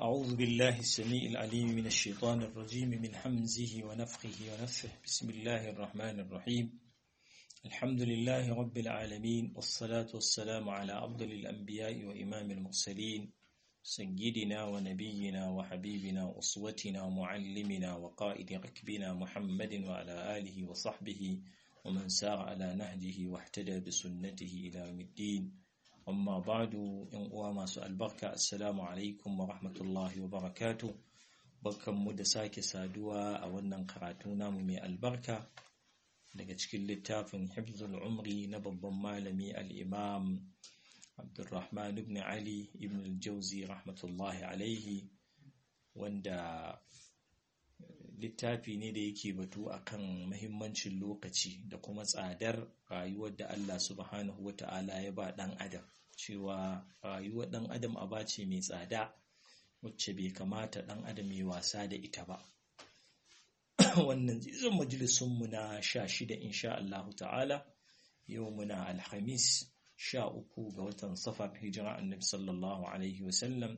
أعوذ بالله السميع العليم من الشيطان الرجيم من حمزه ونفخه ونفثه بسم الله الرحمن الرحيم الحمد لله رب العالمين والصلاة والسلام على أفضل الأنبياء وإمام المرسلين سيدنا ونبينا وحبيبنا وأسوتنا ومعلمنا وقائد ركبنا محمد وعلى آله وصحبه ومن سار على نهجه واهتدى بسنته إلى يوم الدين amma ba'du yan uwa masu albarka assalamu alaikum wa rahmatullahi wa barakatuh barkanmu da sake saduwa a wannan karatu namu mai albarka daga cikin littafin hifzul umri na babban malami al-imam Abdurrahman ibn Ali ibn al-Jawzi rahmatullahi alaihi wanda littafi ne da yake batu akan muhimmancin lokaci da kuma tsadar rayuwar da Allah subhanahu wata'ala ya ba dan adam cewa rayuwar dan adam aba ce mai tsada wacce bai kamata dan adam ya wasa da ita ba wannan zan majalisun mu na 16 insha Allah ta'ala yau muna alhamis 13 ga watan safar hijira annabi sallallahu alaihi wasallam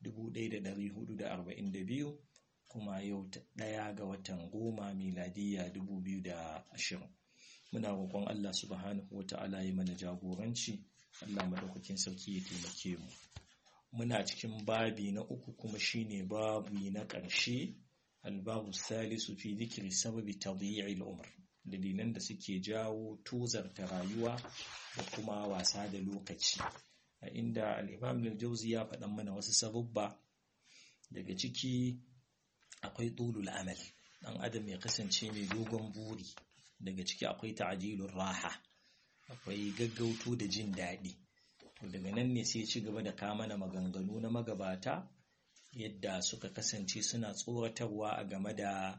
1442 kuma yau 1 ga watan 10 miladiya 2020 muna roƙon Allah subhanahu wata'ala ya mana jagoranci Allah madaukakin sarki ya taimake mu muna cikin babi na uku kuma shine babi na ƙarshe albabu salisu fi dhikri sababi tadyi'il umr dalilan da suke jawo tozarta rayuwa da kuma wasa da lokaci a inda al-Imam al-Jawzi ya faɗa mana wasu sababba daga ciki akwai tulul amal dan adam ya kasance mai dogon buri daga ciki akwai ta'jilur raha akwai gaggauto da jin daɗi to daga nan ne sai ci gaba da kawo mana maganganu na magabata yadda suka kasance suna tsoratarwa a game da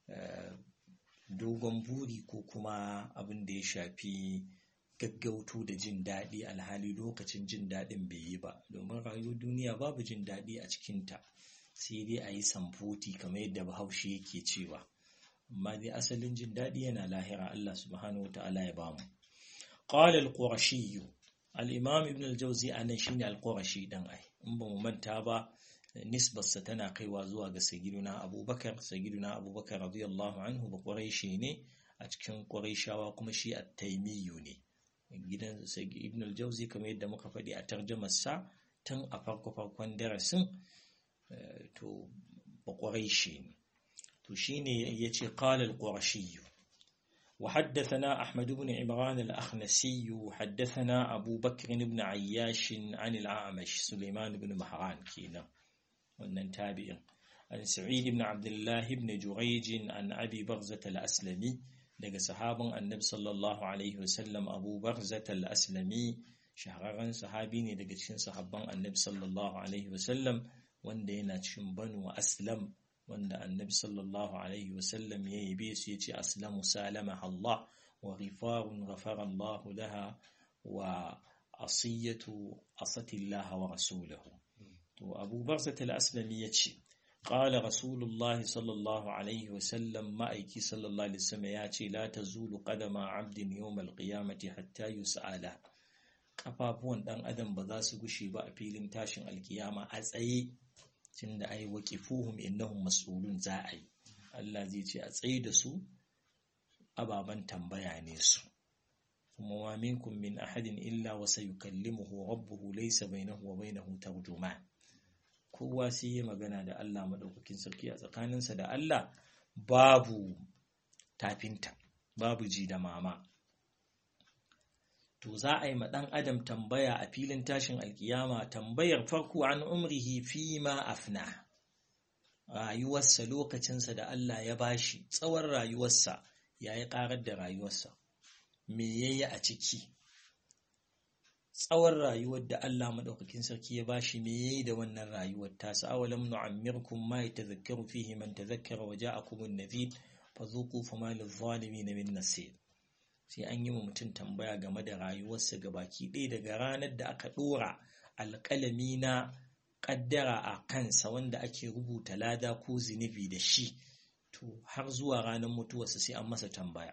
dogon buri ko kuma abin da ya shafi gaggauto da jin daɗi alhali lokacin jin daɗin bai yi ba domin rayuwar duniya babu jin daɗi a cikinta sai dai a yi samfoti kamar yadda bahaushe yake cewa amma dai asalin jin daɗi yana lahira Allah subhanahu wa ta'ala ya bamu qala al-qurashi al-imam ibn al-jawzi anan shine al-qurashi dan ai in ba mu manta ba nisbarsa tana kaiwa zuwa ga sayyiduna abubakar radiyallahu anhu ba quraishi ne a cikin quraishawa kuma shi at-taymiyyu ne gidan ibn al-jawzi kamar yadda muka faɗi a tarjumar sa tun a farkon darasin to ba quraishi ne to shine yace qala al-qurashi وحدثنا أحمد بن عمران الأخنسي حدثنا أبو بكر بن عياش عن الأعمش سليمان بن مهران كينا والنتابع عن سعيد بن عبد الله بن جريج عن أبي برزة الأسلمي لقى صحابا النبي صلى الله عليه وسلم أبو برزة الأسلمي شهران صحابيني لقى تشين صحابا النبي صلى الله عليه وسلم واندينا تشنبن وأسلم wanda annabi sallallahu alaihi wasallam ya yabe su yace aslamu salama Allah wa ghifarun ghafara Allah laha wa asiyatu asatillaha wa rasuluhu to Abu Barzah al-Aslami yace qala rasulullahi sallallahu alaihi wasallam ma'aiki sallallahu alaihi wasallam yace la tazulu qadama 'abdin yawm al-qiyamati hatta yus'ala kafafuwan dan adam ba za su gushe ba a filin tashin alkiyama a tsaye tunda ai waqifuhum innahum mas'ulun za a yi Allah zai ce a tsaye da su ababan tambaya ne su kuma wa minkum min ahadin illa wa sayukallimuhu rabbuhu laysa bainahu wa bainahu tarjuman kowa sai ya magana da Allah madaukakin sarki a tsakaninsa da Allah babu tafinta babu ji da mama to za a yi ma ɗan adam tambaya a filin tashin alkiyama tambayar farko an umrihi fi ma afna rayuwarsa lokacinsa da Allah ya bashi tsawon rayuwarsa ya yi ƙarar da rayuwarsa me yayi a ciki tsawon rayuwar da Allah madaukakin sarki ya bashi me yayi da wannan rayuwar ta sa awalam nu'ammirkum ma yatadhakkaru fihi man tadhakkara wa ja'akum an-nadhir fadhuqu fama lidh-dhalimin min nasir sai an yi wa mutum tambaya game da rayuwarsa gabaki ɗaya daga ranar da aka ɗora alƙalami na ƙaddara a kansa wanda ake rubuta lada ko zunubi da shi to har zuwa ranar mutuwarsa sai an masa tambaya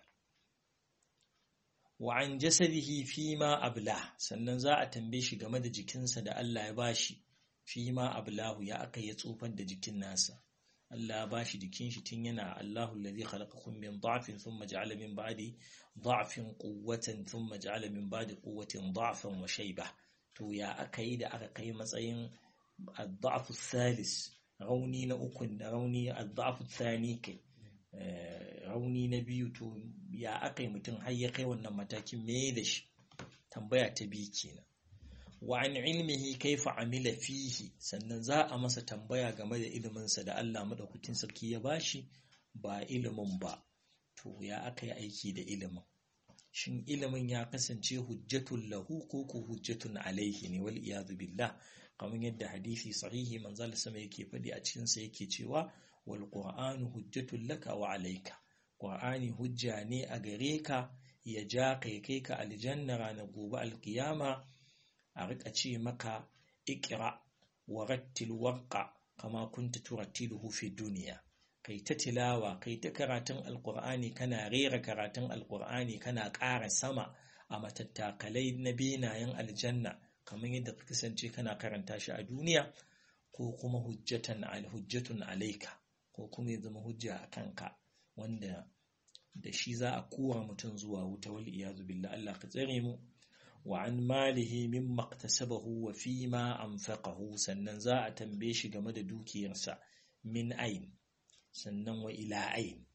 wa an jasadihi fi ma abla sannan za a tambaye shi game da jikinsa da Allah ya bashi fi ma ablahu ya aka ya tsufar da jikin nasa. Allah ya bashi jikin shi tun yana Allahu allazi khalaqakum min dha'fin thumma ja'ala min ba'di dha'fin quwwatan thumma ja'ala min ba'di quwwatin dha'fan wa shayba. To ya aka yi da aka kai matsayin ad-dha'f ath-thalith, rauni na uku, da rauni ad-dha'f ath-thani kai rauni na biyu. To ya aka yi mutum har ya kai wannan matakin, me da shi? Tambaya ta biyu kenan. Wa an ilmihi kaifa amila fihi, sannan za a masa tambaya game da iliminsa da Allah madaukakin sarki ya bashi, ba ilimin ba. To ya aka yi aiki da ilimin? Shin ilimin ya kasance hujjatun lahu ko ko hujjatun alaihi ne, wal iyadu billah, kamar yadda hadisi sahihi manzo Allah sama yake faɗi a cikin sa yake cewa wal qur'anu hujjatun laka wa alayka. Qur'ani hujja ne a gare ka, ya ja kai ka aljanna ranar gobe alkiyama. A rika ce maka ikra wa rattil warqa kama kunta turattiluhu fi duniya. Kai ta tilawa, kai ta karatun alqur'ani, kana rera karatun alqur'ani, kana ƙara sama a matattakalai na benayen aljanna kamar yadda ka kasance kana karanta shi a duniya. Ko kuma hujjatun alaika, ko kuma ya zama hujja a kanka, wanda da shi za a kora mutum zuwa wuta, wal iyazu billah, Allah ka tsare mu. Wa an malihi mimma iktasabahu wa fima anfaqahu, sannan za a tambaye shi game da dukiyarsa. Min ain, sannan wa ila ain.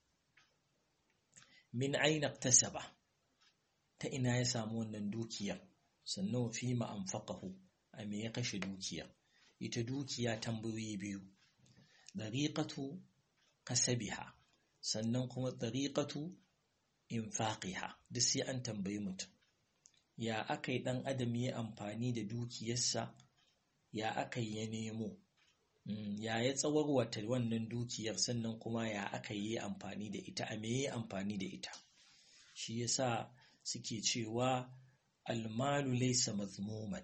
Min ain iktasaba, ta ina ya samu wannan dukiyar, sannan wa fima anfaqahu, a me ya kashe dukiyar. Ita dukiya tambayoyi biyu, dariqatu kasabiha, sannan kuma dariqatu infaqiha, duk sai an tambayi mutum. Ya aka yi ɗan adam ya amfani da dukiyarsa, ya aka yi ya nemo, ya tsawarwata wannan dukiyar, sannan kuma ya aka yi amfani da ita, a me ya amfani da ita. Shi yasa suke cewa almalu laysa mazmuman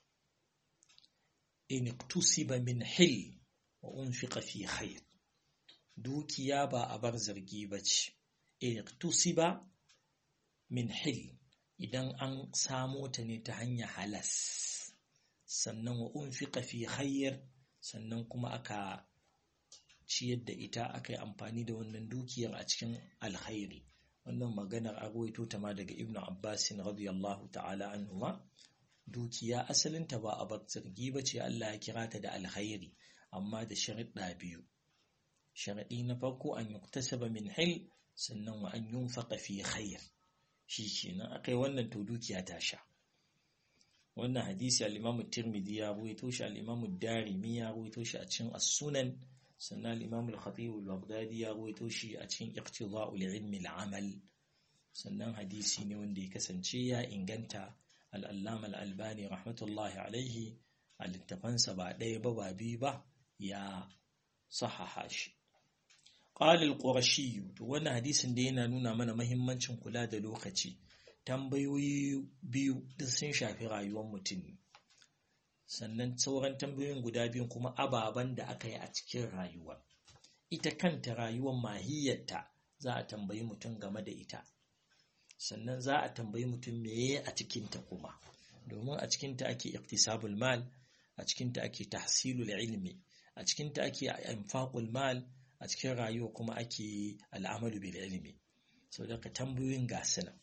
in iktusiba min hil wa unfiqa fi khair. Dukiya ba a bar zargi bace. In iktusiba min hil, idan an samo ta ne ta hanyar halas, sannan wa unfiqa fi khair, sannan kuma aka ciyar da ita, aka yi amfani da wannan dukiyar a cikin alkhairi. Wannan maganar a rawaito ta ma daga Ibn Abbas radiyallahu ta'ala anhuma. Dukiya asalinta ba a bar zargi bace, Allah ya kira ta da alkhairi, amma da sharuɗa biyu. Sharaɗi na farko an yuktasaba min hil, sannan wa an yunfaqa fi khair. Shi kenan akai wannan, to dukiya ta sha. Wannan hadisi al-Imam Tirmidhi ya rawaito shi, al-Imam Darimi ya rawaito shi a cikin As-Sunan, sannan al-Imam al-Khatib al-Baghdadi ya rawaito shi a cikin Iqtida'ul Ilmi al-Amal. Sannan hadisi ne wanda ya kasance ya inganta. Al-Allama al-Albani rahmatullahi alaihi a littafansa ba ɗaya ba ba biyu ba ya sahaha shi. Qala al-Qurashi, to wannan hadisin da yana nuna mana muhimmancin kula da lokaci. Tambayoyi biyu duk sun shafi rayuwar mutum, sannan sauran tambayoyin guda biyun kuma ababen da aka yi a cikin rayuwa. Ita kanta rayuwar mahiyarta za a tambayi mutum game da ita, sannan za a tambayi mutum meye a cikinta kuma, domin a cikinta ake iktisabul mal, a cikinta ake tahsilul ilmi, a cikinta ake infaqul mal, a cikin rayuwa kuma ake al'amalu bil ilmi. Sau da ka tambayoyin gasu nan.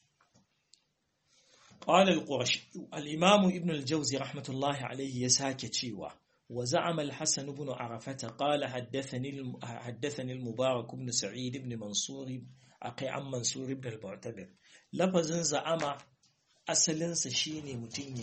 قال القرشي الإمام ابن الجوزي رحمة الله عليه يساك تشيوه وزعم الحسن بن عرفة قال حدثني المبارك بن سعيد بن منصور أقي عن منصور بن المعتمر. لفظ زعم أصلا سشيني متين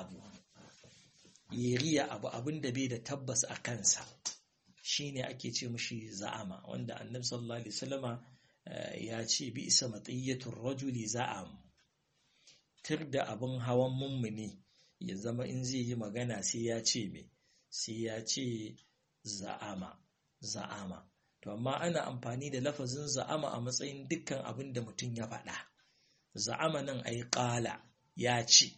يريا أبو أبن دبيد تبس أكنسا shine ake ce mishi za'ama, wanda annabi sallallahu alaihi wasallama ya ce bi isa matiyatur rajuli za'am. Da abin hawan mummuni ya zama in zai yi magana sai ya ce me, sai ya ce za'ama. To amma ana amfani da lafazin za'ama a matsayin dukkan abin da mutum ya faɗa. Za'ama nan ai qala, ya ce.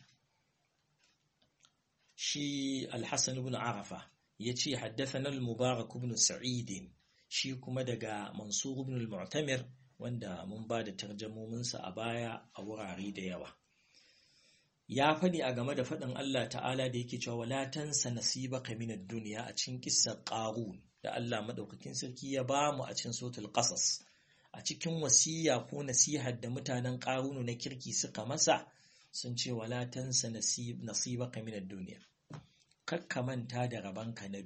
Shi al-Hasan ibn Arafa ya ce haddathana al-Mubarak ibn Sa'id, shi kuma daga Mansur ibn al-Mu'tamir, wanda mun ba da tarjamominsa a baya a wurare da yawa. ya faɗi a game da faɗin Allah ta'ala da yake cewa wala tansa nasibaka minad dunya a cikin kissar Qarun da Allah madaukakin sarki ya ba mu a cikin suratul Qasas a cikin wasiya ko nasihar da mutanen Qarun na kirki suka masa sun ce wala tansa nasibaka minad dunya kakka manta da rabanka na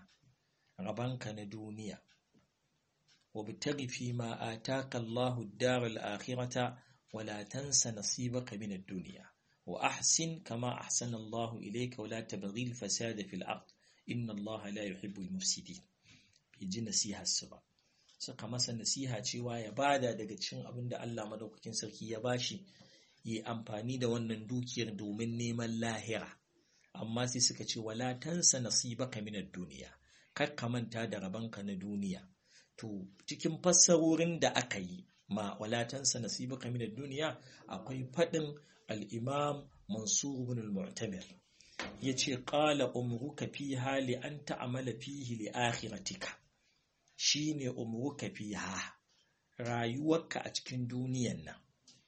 duniya wabtaghi fi ma ataka Allahu ad-daral akhirata wala tansa nasibaka minad dunya wa ahsin kama ahsana Allahu ilayka wala tabghi al-fasada fil ard inna Allaha la yuhibbu al-mufsidin ji nasihar su ba suka masa nasiha cewa ya bada daga cikin abin da Allah madaukakin sarki ya bashi yi amfani da wannan dukiyar domin neman lahira amma sai suka ce wala tansa nasibaka minad dunya kar ka manta da rabanka na duniya to cikin fassarorin da aka yi ma wala tansa nasibaka minad dunya akwai fadin al-imam Mansur ibn al-Mu'tamir yace qala umruka fiha li an ta'mala fihi li akhiratika shine umruka fiha rayuwarka a cikin duniyan nan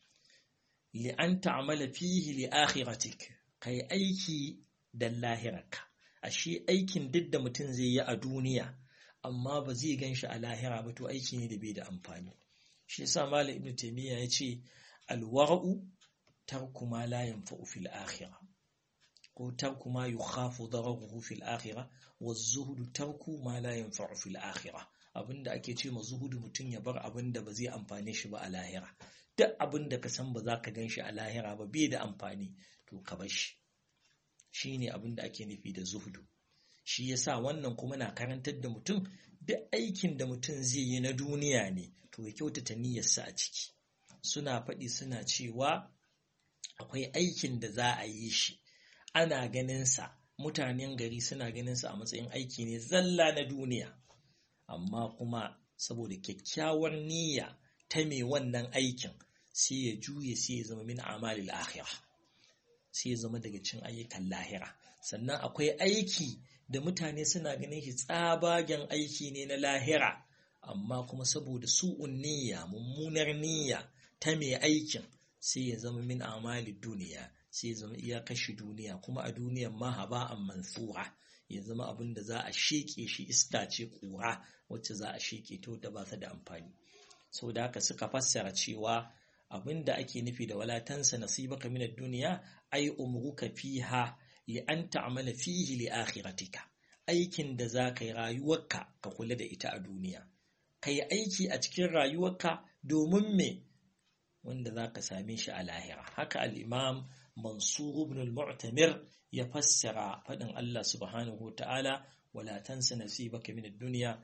li an ta'mala fihi li akhiratik kai aiki da lahirarka ashe aikin duk da mutum zai yi a duniya amma ba zai ganshi a lahira ba to aiki ne da bai da amfani shi yasa malam ibnu taymiya yace alwara'u tarku ma la yanfa'u fil akhirah ko tarku ma yukhafu dararuhu fil akhirah waz-zuhdu tarku ma la yanfa'u fil akhirah abinda ake ce ma zuhudu mutum ya bar abinda ba zai amfane shi ba a lahira duk abinda ka san ba za ka ganshi a lahira ba bai da amfani to ka bar shi shine abinda ake nufi da zuhudu shi yasa wannan kuma na karantar da mutum duk aikin da mutum zai yi na duniya ne to ya kyautata niyyarsa a ciki suna faɗi suna cewa akwai aikin da za a yi shi ana ganin sa mutanen gari suna ganin sa a matsayin aiki ne zalla na duniya amma kuma saboda kyakkyawar niyya ta mai wannan aikin sai ya juye sai ya zama min amalil akhirah sai ya zama daga cikin ayyukan lahira sannan akwai aiki da mutane suna ganin shi tsabagen aiki ne na lahira amma kuma saboda su'un niyya mummunar niyya ta mai aikin sai ya zama min amalid duniya sai ya zama iya kashi duniya kuma a duniyan ma haba'an mansura ya zama abin da za a sheke shi iska ce kura wacce za a sheke to da ba ta da amfani saboda haka suka fassara cewa abin da ake nufi da wala tansa nasibaka minad dunya ay umruka fiha li an ta'mala fihi li akhiratika aikin da za ka yi rayuwarka ka kula da ita a duniya kai aiki a cikin rayuwarka domin me wanda za ka same shi a lahira haka al-imam Mansur ibn al-Mu'tamir ya fassara faɗin Allah subhanahu wa ta'ala wala tansa nasibaka minad dunya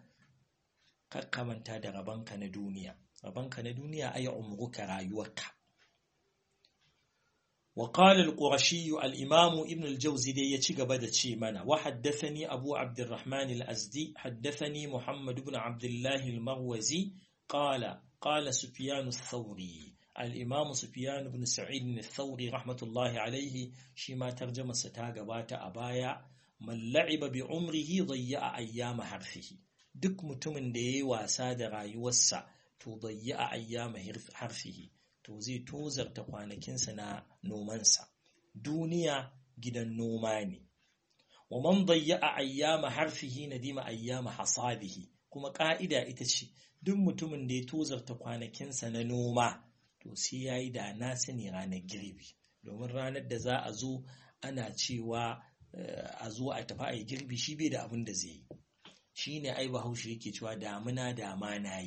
ka manta da rabanka na duniya ay umruka rayuwarka wa qala al-Qurashi al-Imam Ibn al-Jawzi dai ya ci gaba da ce mana wa haddathani Abu Abdurrahman al-Azdi haddathani Muhammad ibn Abdullah al-Marwazi qala Sufyan ath-Thawri الإمام سفيان بن سعيد الثوري رحمة الله عليه شما ترجمة ستاقبات أبايا من لعب بعمره ضيع أيام حرفه دك متمن دي واساد رايوسا تضيع أيام حرفه توزي توزر تقوانكين سنا نومانسا دنيا جدا نوماني ومن ضيع أيام حرفه نديم أيام حصاده كما قائدة إتشي دك متمن دي توزر تقوانكين سنا نوما to sai ya yi da na sani ranar girbi domin ranar da za a zo ana cewa a zo a tafi a yi girbi shi bai da abin da zai yi shi ne ai bahaushe yake cewa damuna dama na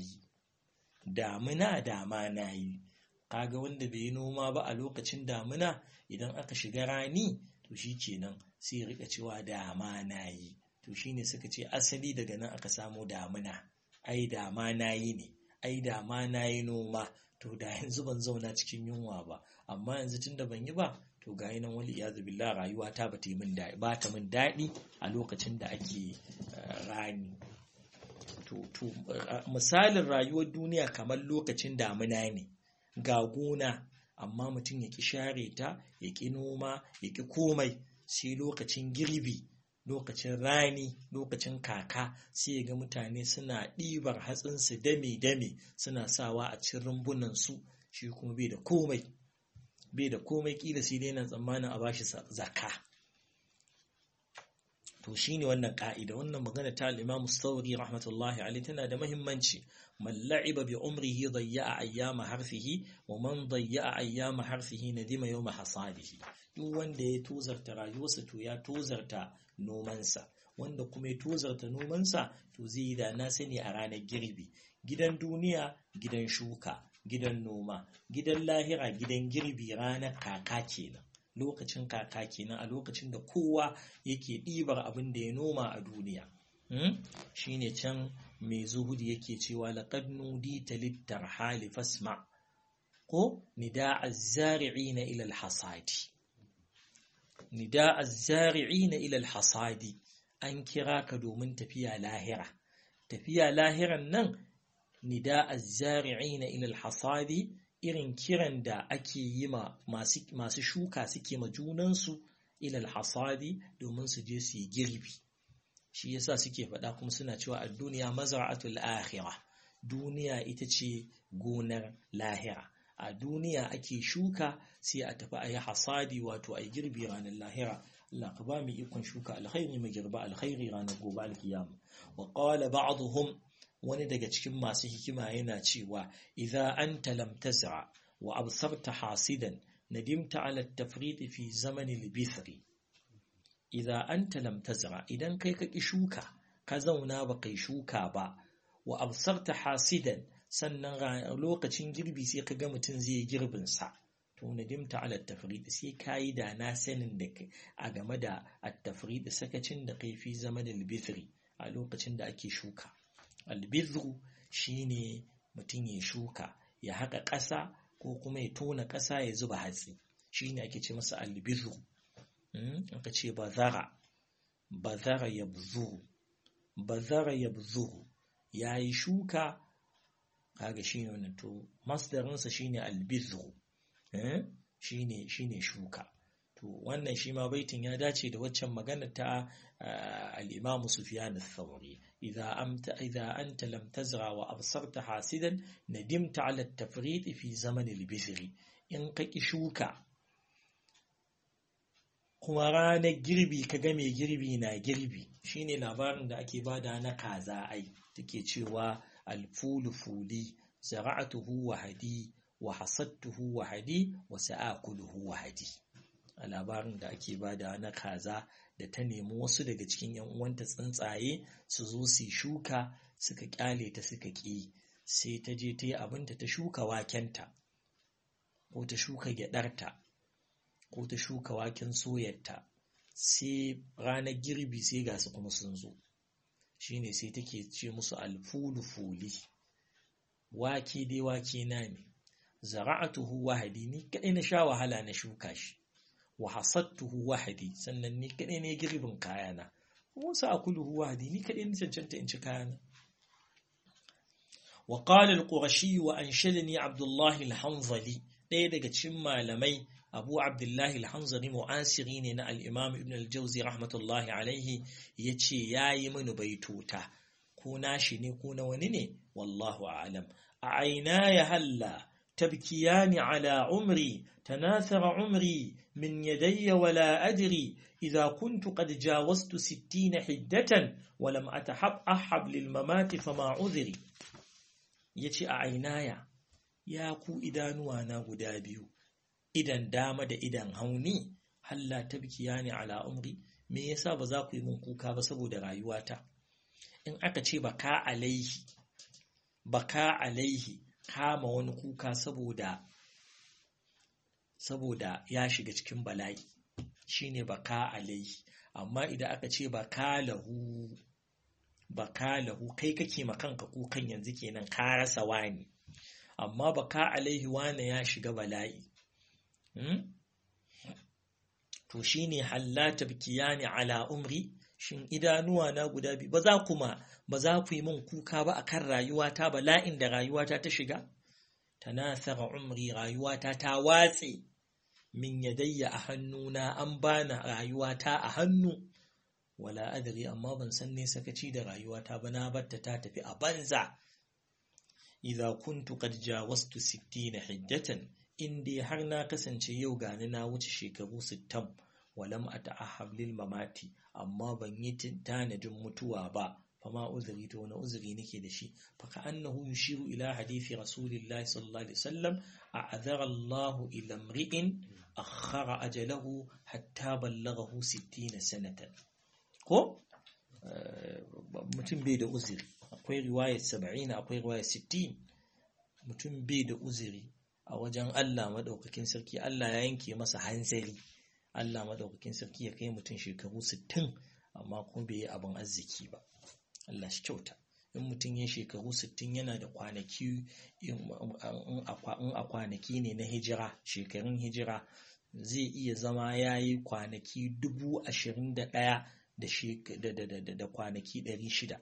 yi kaga wanda bai yi noma ba a lokacin damuna idan aka shiga rani to shi kenan sai rika cewa dama na yi to shi ne suka ce asali daga nan aka samu damuna ai dama na yi ne ai dama na yi noma to da yanzu ban zauna cikin yunwa ba amma yanzu tunda ban yi ba to ga nan wali iyazu billah rayuwa ta ba ta min daɗi a lokacin da ake rani to misalin rayuwar duniya kamar lokacin damuna ne ga gona amma mutum ya ki share ta ya ki noma ya ki komai sai lokacin girbi lokacin rani lokacin kaka sai ya ga mutane suna ɗibar hatsinsu dame-dame suna sawa a cikin rumbunansu shi kuma bai da komai bai da komai kila sai dai yana tsammanin a bashi zakka. To shine wannan ka'ida, wannan magana ta al-Imam Thawri rahmatullahi alayhi tana da muhimmanci. Man la'iba bi umrihi dayya'a ayyama harfihi wa man dayya'a ayyama harfihi nadima yawma hasadihi. Duk wanda ya tozarta rayuwarsa to ya tozarta nomansa, wanda kuma ya tozarta nomansa to zai yi da na sani a ranar girbi. Gidan duniya gidan shuka, gidan noma, gidan lahira gidan girbi ranar kaka kenan. Lokacin kaka kenan, a lokacin da kowa yake ɗibar abin da ya noma a duniya. Shine can mai zuhudi yake cewa laqad nudita lit-tarhali fasma ko nidaa az-zari'ina ila al-hasadi. Nidaa az-zari'ina ila al-hasadi, an kira ka domin tafiya lahira. Tafiya lahiran nan nidaa az-zari'ina ila al-hasadi, irin kiran da ake yi ma masu shuka suke ma junansu ilal hasadi domin su je su yi girbi. Shi yasa suke faɗa kuma suna cewa a duniya mazra'atul akhirah, duniya ita ce gonar lahira. A duniya ake shuka sai a tafi a yi hasadi, wato a yi girbi ranar lahira. Allah ka ba mu ikon shuka alkhairi mu girba alkhairi ranar gobe alkiyama. Wa qala ba'dhum, wani daga cikin masu hikima yana cewa idza anta lam tazra wa absarta hasidan nadimta ala at-tafrid fi zaman al-bithri. Idza anta lam tazra, idan kai ka ki shuka, ka zauna ba kai shuka ba, wa absarta hasidan, sannan lokacin girbi sai ka ga mutum zai girbin sa, to nadimta ala at-tafrid, sai kai da na sanin da a game da at-tafrid, sakacin da kai fi zaman al-bithri, a lokacin da ake shuka. Albidhu shine mutum ya shuka, ya haƙa ƙasa ko kuma ya tona ƙasa ya zuba hatsi, shine ake ce masa albidhu. Aka ce bazara yabzuru, yayi shuka, kaga shine wannan, to masdarinsa shine albidhu, shine shuka. To wannan shi ma baitin ya dace da waccan magana ta al-Imam Sufyan ath-Thawri, idza anta lam tazra wa absarta hasidan nadimta ala at-tafrid fi zaman al-bithri. In ka ki shuka kuma ranar girbi ka ga mai girbi na girbi, shine labarin da ake bada na kaza ai, take cewa al-fulu fuli zara'atuhu wahadi wa hasadtuhu wahadi wa sa'akuluhu wahadi. A labarin da ake bada na kaza da ta nemi wasu daga cikin ‘yan uwanta tsuntsaye su zo su shuka, suka kyale ta suka ƙi, sai ta je ta yi abinta, ta shuka wakenta ko ta shuka gyaɗarta ko ta shuka waken soyarta, sai ranar girbi sai ga su kuma sun zo. Shine sai take ce musu alfulu fuli, wake dai wake na ne, zara'atuhu wahadi, ni kaɗai na sha wahala na shuka shi, wa hasadtuhu wahadi, sannan ni kadai ne girbin kayana, wasu akuluhu wahadi, ni kadai ne cancanta in ci kayana. Wa qala al-Qurashi wa anshadani Abdullah al-Hanzali, ɗaya daga cikin malamai Abu Abdullah al-Hanzali mu'asiri ne na al-Imam Ibn al-Jawzi rahmatullahi alaihi, yace yayi mini baitota, ko nashi ne ko na wani ne, wallahu a'lam. A aina ya halla تبكيان على عمري تناثر عمري من يدي ولا أدري إذا كنت قد جاوزت 60 حدة ولم أحب للممات فما عذري. يتي أعينايا يا كو إدانوانا قدابيو إدان دامد إدان هوني هلا تبكيان على عمري، me yasa ba za ku yi mun kuka ba saboda rayuwata? In aka ce baka alaihi kama wani kuka saboda ya shiga cikin bala'i, shine baka alaihi. Amma idan aka ce baka lahu kai kake makanka kukan yanzu kenan, ka rasa wani. Amma baka alaihi wani ya shiga bala'i. To shine hallata bikiyani ala umri, shin idanuwa na guda biyu ba za ku yi min kuka ba akan rayuwata, bala'in da rayuwata ta shiga? Tanathara umri, rayuwata ta watse, min yadayya a hannuna, an bana rayuwata a hannu, wala adri, amma ban san ne sakaci da rayuwata ba, na batta ta tafi a banza. Idza kuntu qad jawaztu 60 hiddatan, in dai har na kasance yau gani na wuce shekaru 60 walam ata'ahhab lil mamati amma ban yi tanadin mutuwa ba fama uzuri to wani uzuri nake da shi fa ka annahu yushiru ila hadithi rasulillahi sallallahu alaihi wasallam a'adhara Allahu ila imri'in akhara ajalahu hatta ballaghahu 60 sanatan ko mutum bai da uzuri akwai riwayar 70 akwai riwayar 60 mutum bai da uzuri a wajen Allah madaukakin sarki Allah ya yanke masa hanzari Allah madaukakin sarki ya kai mutum shekaru 60 amma kuma bai yi abin arziki ba Allah shi kyauta in mutum ya shekaru 60 yana da kwanaki in a kwanaki ne na hijira shekarun hijira zai iya zama yayi kwanaki 21,000 da kwanaki 600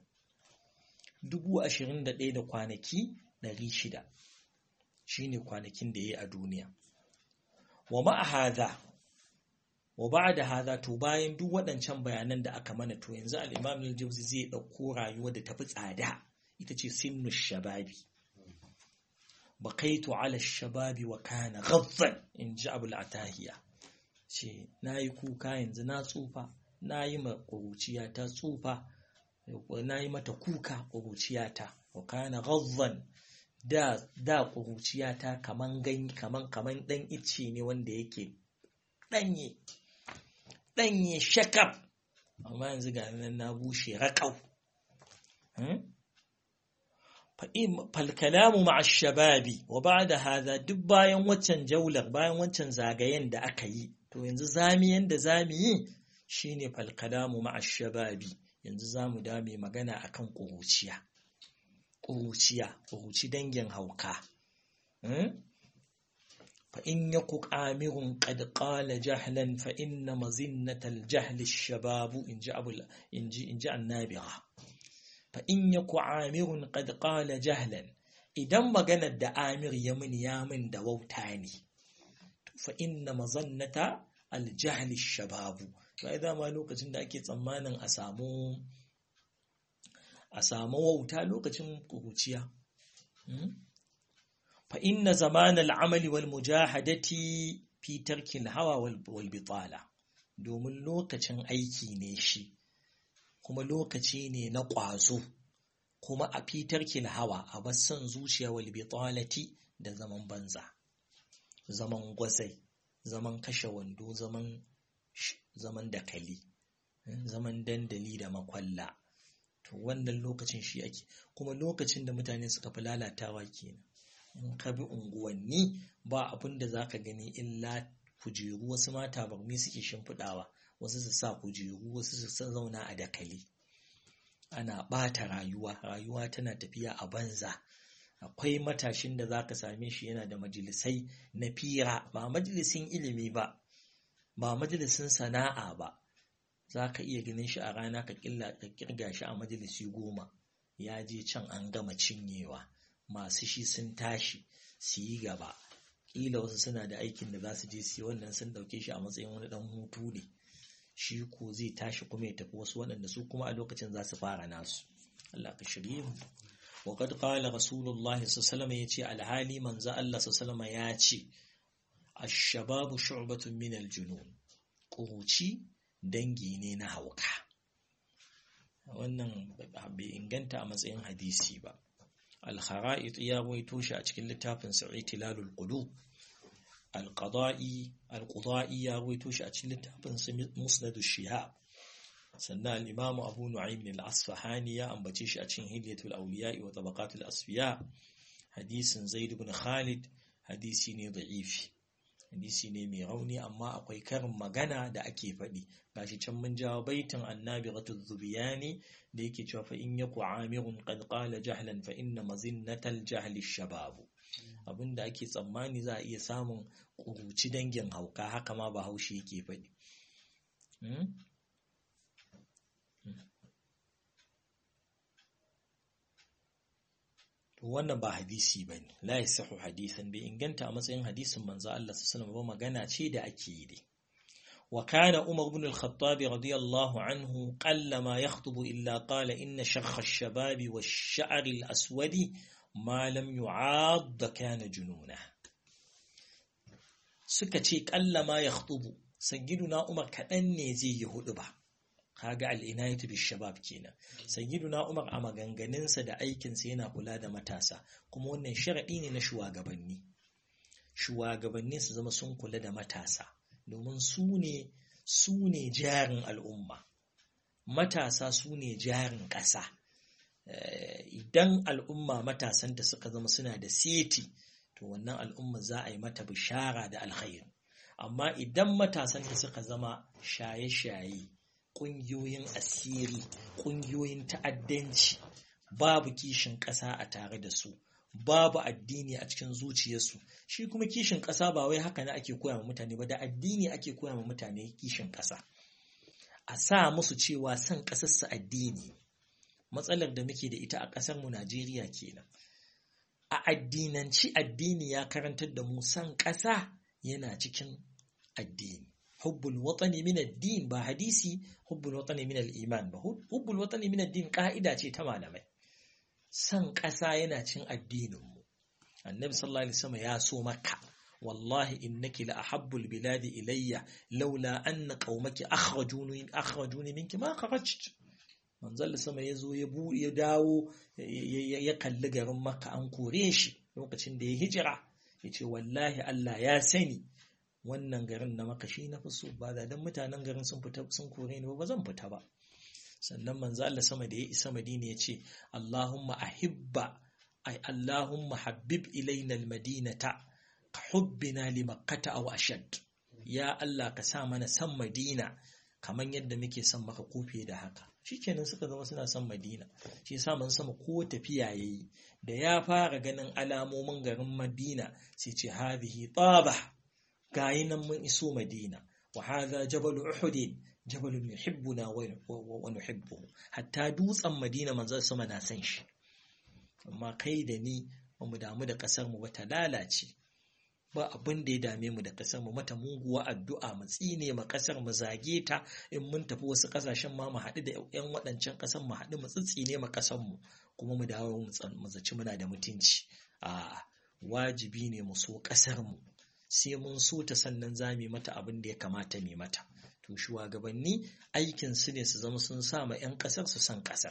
21,000 da kwanaki 600 shine kwanakin da yayi a duniya wa ma hadha wa ba'da hadha to bayan duk waɗancan bayanan da aka mana to yanzu al-Imam al-Jawzi zai dauko rayuwar da tafi tsada ita ce sinnu shababi baqaitu ala shababi wa kana ghaffan inji Abul Atahiya ce nayi kuka yanzu na tsufa nayi ma kuruciya ta tsufa nayi mata kuka kuruciya ta wa kana ghaffan da kuruciya ta kaman gani kaman dan icce ne wanda yake danye shakaf amma yanzu ga nan na bushe raƙau fal kalamu ma'a shababi wa ba'da hadha duk bayan waccan jaular bayan wancan zagayen da aka yi to yanzu zamiyan da zamu yi shine fal kalamu ma'a shababi yanzu zamu dame magana akan ƙuruci dangin hauka فإن يكن آمر قد قال جهلا فإن مزنة الجهل الشباب إن جاء النابغة فإن يكن آمر قد قال جهلا إذا ما قال آمر يمن دووتاني فإن مزنة الجهل الشباب فإذا ما لوكتين da ake tsammanin a samu wauta lokacin kuruciya فإن زمان العمل والمجاهدة في ترك الهوى والبطالة domin lokacin aiki ne shi kuma lokaci ne na ƙwazo kuma a fitar hawa a bassan zuciya wal bitalati da zaman banza zaman gwazai zaman kashe wando zaman dakali zaman dandali da makwalla to wannan lokacin shi ake kuma lokacin da mutane suka fi lalatawa kenan in ka bi unguwanni ba abin da za ka gani illa kujeru wasu mata barmi suke shimfiɗawa wasu su sa kujeru wasu su zauna a dakali ana ɓata rayuwa tana tafiya a banza akwai matashin da za ka same shi yana da majalisai na fira ba majalisin ilimi ba majalisin sana'a ba za ka iya ganin shi a rana ka kirga shi a majalisi 10 ya je can an gama cinyewa masu shi sun tashi su yi gaba ƙila wasu suna da aikin da za su je su yi wannan sun ɗauke shi a matsayin wani ɗan hutu ne shi ko zai tashi kuma ya tafi wasu waɗanda su kuma a lokacin za su fara nasu Allah ka shirye mu wa qad qala rasulullah sallallahu alaihi yace alhali manzo Allah sallallahu alaihi ya ce ash-shababu shu'batun min al-junun ƙuruci dangi ne na hauka wannan bai inganta a matsayin hadisi ba al-khara'it ya waito shi a cikin littafin I'tilalul Qulub al-Qada'i ya waito shi a cikin littafin Musnad ash-Shihab sannan al-Imam Abu Nu'aym al-Asfahani ya ambace shi a cikin Hilyatul Awliya wa Tabaqatul Asfiya hadisin Zaid ibn Khalid hadisi ne da'ifi hadisi ne mai rauni amma akwai karin magana da ake faɗi gashi can mun jawo baitin Annabighatul Zubiyani da yake cewa fa in yaku amirun qad qala jahlan fa inna mazinnatal jahli shababu abinda ake tsammani za a iya samun kuruci dangin hauka haka ma ba haushi yake faɗi wannan ba hadisi bane la yasahu hadisan bai inganta a matsayin hadisin manzo Allah sallallahu alaihi wasallam ba magana ce da ake yi dai wa kana Umar ibn al-Khattab radiyallahu anhu qallama yakhutubu illa qala inna shakha ash-shabab wash-sha'r al-aswad ma lam yu'ad kana jununa suka ce kallama ya khutubu sayyiduna Umar kaɗan ne zai yi hudu ba. Kaga al'inayatu bi shabab kenan. Sayyiduna Umar a maganganunsa da aikinsa yana kula da matasa, kuma wannan sharaɗi ne na shugabanni. Shugabanni su zama sun kula da matasa, domin su ne jarin al'umma. Matasa su ne jarin ƙasa. Idan al'umma matasanta suka zama suna da seti, to wannan al'umma za a yi mata bishara da alkhairi. Amma idan matasanta suka zama shaye-shaye, ƙungiyoyin asiri, ƙungiyoyin ta'addanci, babu kishin ƙasa a tare da su, babu addini a cikin zuciyarsu. Shi kuma kishin ƙasa ba wai haka ne ake koya wa mutane ba, da addini ake koya wa mutane kishin ƙasa. A sa musu cewa son ƙasarsu addini. Matsalar da muke da ita a ƙasarmu Najeriya kenan. A addinanci, addini ya karantar da mu son ƙasa yana cikin addini. Hubbul watani min ad-din, ba hadisi hubbul watani min al-iman ba. Hubbul watani min ad-din ka'ida ce ta malamai. San ƙasa yana cin addininmu. Annabi sallallahu alaihi wasallam ya so Makka. Wallahi innaki la ahabbul biladi ilayya laula anna qaumaki akhrajuni minki ma kharajtu. Manzon sama yazo ya dawo ya kalli garin Makka, an kore shi lokacin da ya hijira. Yace wallahi Allah ya sani wannan garin na Makka shi na fi so, ba da dan mutanen garin sun fita sun kore ni ba zan fita ba. Sannan manzo Allah sama da ya isa Madina ya ce Allahumma habbib ilaina almadinata ka hubbina li makkata aw ashad. Ya Allah ka sa mana san Madina kaman yadda muke son Makka ko fiye da haka. Shikenan suka zama suna son Madina. Shi yasa man sama ko tafiya yayi da ya fara ganin alamomin garin Madina sai ce hadhihi taba, gayi nan mun iso Madina, wa hadha jabal Uhud, jabalun yuhibbuna wa nuhibbuhu. Hatta dutsen Madina manzon sama na san shi. Amma kai da ni ba mu damu da kasar mu ba, ta lalace. Ba abin da ya dame mu da kasar mu, mata muguwa addu'a, mu tsine ma kasar, mu zage ta. In mun tafi wasu kasashen ma mu haɗu da ƴan waɗancan kasar, mu haɗu mu tsitsine ma kasar mu, kuma mu dawo mu zaci muna da mutunci. Wajibi ne mu so kasar mu, sai mun so ta sannan za mu yi mata abin da ya kamata mu yi mata. To shugabanni aikin su ne su zama sun sa ma 'yan ƙasar su san ƙasar.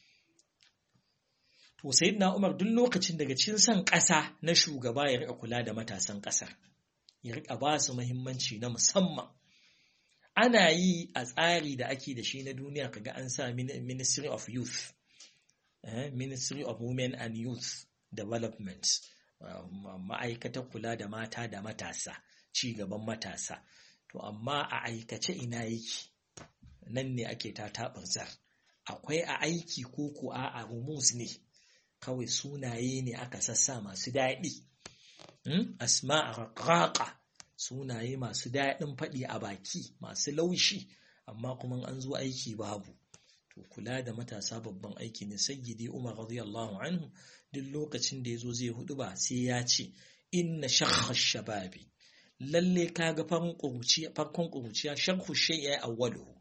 To sayyidina Umar duk lokacin daga cikin san ƙasa na shugaba ya riƙa kula da matasan ƙasar, ya riƙa ba su muhimmanci na musamman. Ana yi a tsari da ake da shi na duniya, kaga an sa Ministry of Youth, Ministry of Women and Youth Development, ma'aikatar kula da mata da matasa, ci gaban matasa. To amma a aikace ina yake, nan ne ake taɓarzar. Akwai a aiki ko a rumus ne, kawai sunaye ne aka sassa masu daɗi. Asma'a raƙaƙa, sunaye masu daɗin faɗi a baki, masu laushi, amma kuma an zo aiki babu. To kula da matasa babban aiki ne. Sayyidi Umar radiyallahu anhu duk lokacin da yazo zai hudu ba sai ya ce inna shakha shababi, lalle kaga farkon ƙuruciya sharhu shay'i awwaluhu,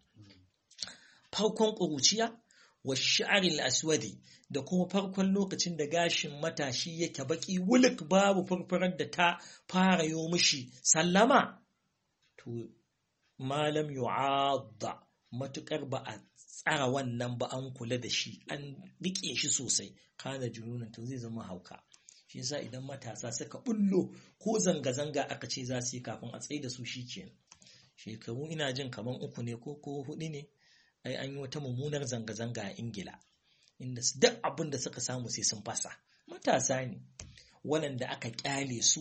farkon ƙuruciya wa sha'ril aswadi, da kuma farkon lokacin da gashin matashi yake baki wuluk babu furfurar da ta fara yo mishi sallama. To malam yu'adda, matukar ba a tsara wannan ba, an kula da shi, an rike shi sosai, kana jununan, to zai zama hauka. Shi yasa idan matasa suka bullo ko zanga-zanga aka ce za su yi, kafin a tsaye da su shikenan. Shekaru ina jin kaman 3 ne ko 4 ne, ai an yi wata mummunar zanga-zanga a Ingila, inda duk abin da suka samu sai sun fasa. Matasa ne waɗanda aka kyale su,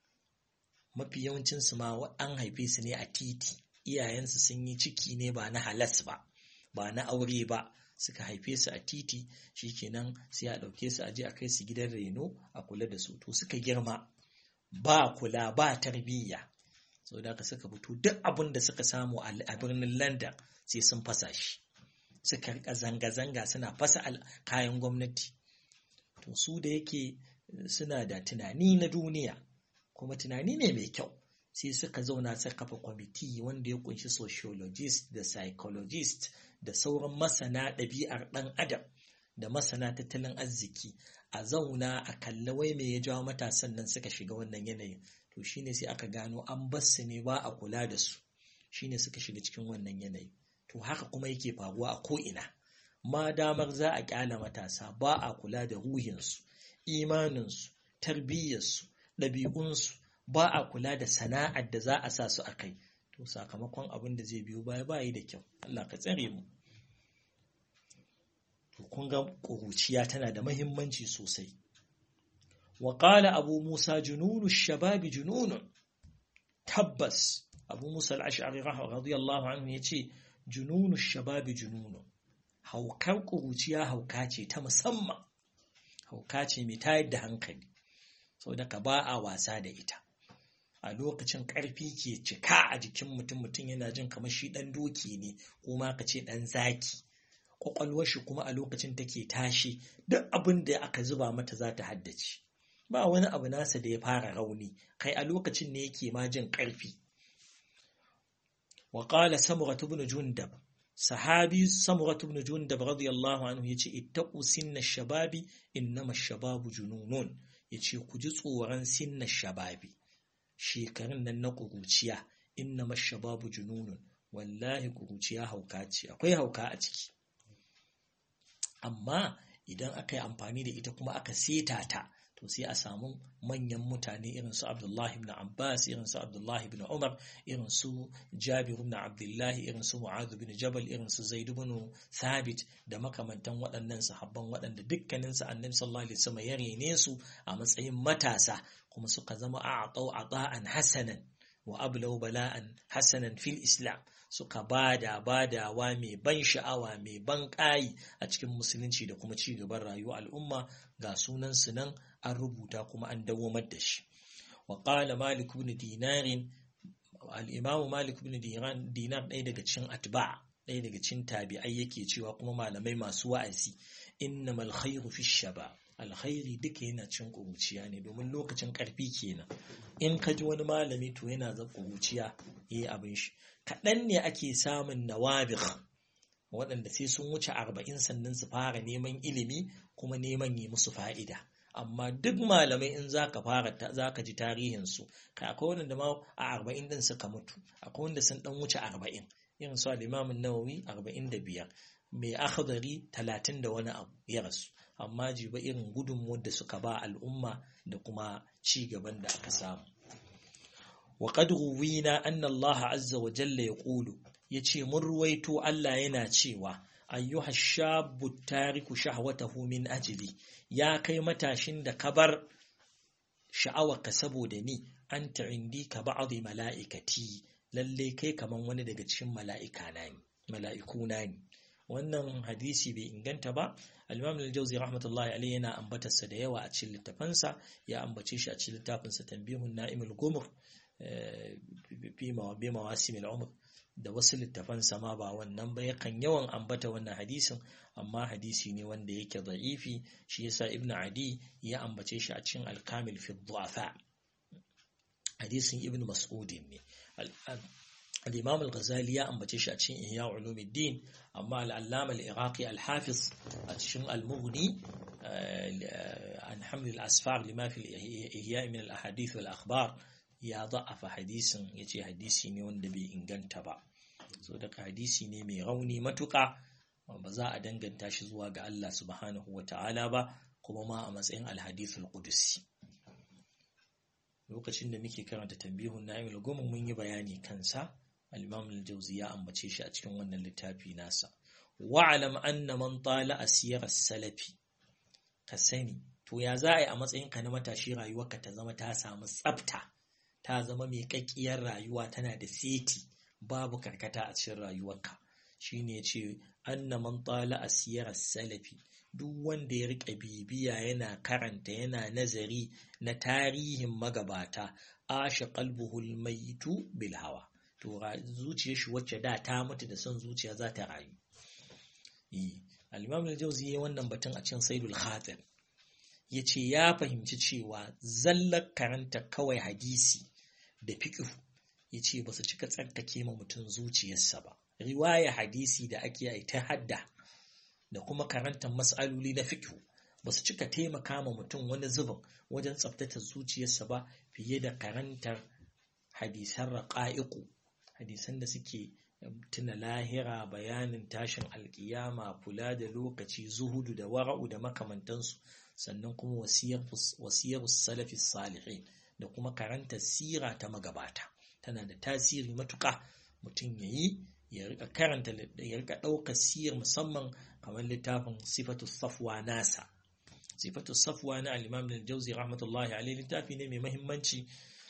mafi yawancin su ma an haife su ne a titi, iyayensu sun yi ciki ne ba na halas ba, ba na aure ba, suka haife su a titi. Shikenan sai a ɗauke su a je a kai su gidan reno a kula da su. To suka girma ba kula ba tarbiyya, saboda haka suka fito duk abin da suka samu a birnin London sai sun fasa shi. Suka rika zanga-zanga suna fasa kayan gwamnati. To su da yake suna da tunani na duniya, kuma tunani ne mai kyau, sai suka zauna suka kafa kwamiti wanda ya kunshi sociologist da psychologist da sauran masana ɗabi'ar ɗan adam da masana tattalin arziki, a zauna a kalla wai me ya jawo matasan nan suka shiga wannan yanayin. To to shine sai aka gano an basu ne ba a kula da su, shine suka shiga cikin wannan yanayi. To haka kuma yake faruwa a ko'ina, ma damar za a kyala matasa ba a kula da ruhinsu, imaninsu, tarbiyyarsu, ɗabi'unsu, ba a kula da sana'ar da za a sa su a kai, to sakamakon abin da zai biyo baya bayi da kyau. Allah ka tsare mu. To kun ga ƙuruciya tana da muhimmanci sosai. Wa qala Abu Musa jununu shababi jununun, tabbas Abu Musa al-Ash'ari radiyallahu anhu yace jununu shababi jununun, haukar ƙuruciya hauka ce ta musamman, hauka ce mai tayar da hankali, saboda ka ba a wasa da ita. A lokacin ƙarfi ke cika a jikin mutum yana jin kamar shi ɗan doki ne, ko ma ka ce ɗan zaki. Ƙwaƙwalwar shi kuma a lokacin take tashi, duk abin da aka zuba mata za ta haddace. Ba wani abu nasa da ya fara rauni, kai a lokacin ne yake ma jin ƙarfi. Wa qala Samurah ibn Jundab, sahabi Samurah ibn Jundab radiyallahu anhu yace ittaqu sinna shababi innama shababu jununun, yace ku ji tsoron sinna shababi, shekarun nan na ƙuruciya, innama shababu jununun, wallahi ƙuruciya hauka ce, akwai hauka a ciki. Amma idan aka yi amfani da ita kuma aka seta ta, to sai a samu manyan mutane irin su Abdullahi ibn Abbas, irin su Abdullahi ibn Umar, irin su Jabir ibn Abdullahi, irin su Mu'adh ibn Jabal, irin su Zaid ibn Thabit da makamantan waɗannan sahabban waɗanda dukkanin su Annabi sallallahu alaihi wasallam ya rene su a matsayin matasa, kuma suka zama a'tau ata'an hasanan wa ablaw bala'an hasanan fil Islam, suka badawa mai ban sha'awa, mai ban ƙayi a cikin musulunci da kuma ci gaban rayuwar al'umma, ga sunan su nan an rubuta kuma an dawomar da shi. Wa qala Malik ibn Dinar, al-Imam Malik ibn Dinar ɗaya daga cikin atba', ɗaya daga cikin tabi'ai yake cewa, kuma malamai masu wa'azi, innamal khayru fi shaba, alkhairi duka yana cin ƙuruciya ne, domin lokacin ƙarfi kenan. In ka ji wani malami to yana da ƙuruciya yayi abin shi. Kaɗan ne ake samun nawabigh waɗanda sai sun wuce 40 sannan su fara neman ilimi kuma neman yi musu fa'ida. Amma duk malamai in zaka ji tarihinsu, kai akwai wanda ma a 40 din suka mutu, akwai wanda sun dan wuce 40, irin su al-Imam an-Nawawi 45, mai Akhdari 30 da wani abu ya rasu. Amma jiba irin gudunmuwar da suka ba al'umma da kuma ci gaban da aka samu. Wa qad ruwina anna Allah azza wa jalla yaqulu, yace mun ruwaito Allah yana cewa, ayyuha shabbu tariku shahwatahu min ajli, ya kai matashin da ka bar sha'awarka saboda ni, anta indi ka ba'd mala'ikati, lalle kai kaman wani daga cikin mala'iku na ne. Wannan hadisi bai inganta ba. Al-Imam al-Jawzi rahmatullahi alayhi yana ambatar sa da yawa a cikin littafansa, ya ambace shi a cikin littafin sa Tanbihun Na'im al-Gumr bi mawasim al-umr, da wasu littafansa ma ba wannan ba yakan yawan ambata wannan hadisin, amma hadisi ne wanda yake da'ifi. Shi yasa Ibn Adi ya ambace shi a cikin Al-Kamil fi ad-Du'afa, hadisin Ibn Mas'ud ne. Al-Imam al-Ghazali ya ambace shi a cikin Ihya Ulumuddin, amma al-Allama al-Iraqi al-Hafiz a cikin Al-Mughni an Haml al-Asfar lima fi Ihya min al-Ahadith wal Akhbar ya da'afa hadisin, yace hadisi ne wanda bai inganta ba. So daga hadisi ne mai rauni matuƙa, ba za a danganta shi zuwa ga Allah subhanahu wata'ala ba, kuma ma a matsayin al-Hadithul Qudusi. Lokacin da muke karanta Tanbihun Na'im al-Gumr mun yi bayani kansa. Al-Imam al-Jawzi ya ambace shi a cikin wannan littafi nasa. Wa'lam anna man tala asiyar as-salafi, ka sani to ya za a yi a matsayin ka na matashi rayuwarka ta zama ta samu tsafta, ta zama mai kakkiyar rayuwa, tana da seti, babu karkata a cikin rayuwarka. Shine yace anna man tala asiyar as-salafi, duk wanda ya rika bibiya yana karanta yana nazari na tarihin magabata, asha qalbuhu al-maytu bil hawa, to zuciyar shi wacce da ta mutu da son zuciya za ta rayu. Al-Imam al-Jawzi yayin wannan batun a cikin Saidul Khatir yace ya fahimci cewa zallar karanta kawai hadisi da fiqh yace ba su cika tsarkake ma mutum zuciyarsa ba. Riwaya hadisi da ake yi ta hadda da kuma karantar mas'aloli na fiqh ba su cika taimaka ma mutum wani zubin wajen tsaftace zuciyarsa ba fiye da karantar hadisan raqa'iqu, hadisan da suke tuna lahira, bayanin tashin alkiyama, kula da lokaci, zuhudu da wara'u da makamantansu, sannan kuma wasiyar salafi salihin da kuma karanta sira ta magabata tana da tasiri matuƙa. Mutum ya rika karanta, ya rika ɗaukar siyar, musamman kamar littafin sifatu safwa nasa. Sifatu safwa na al-Imam al-Jawzi rahmatullahi alaihi littafi ne mai muhimmanci,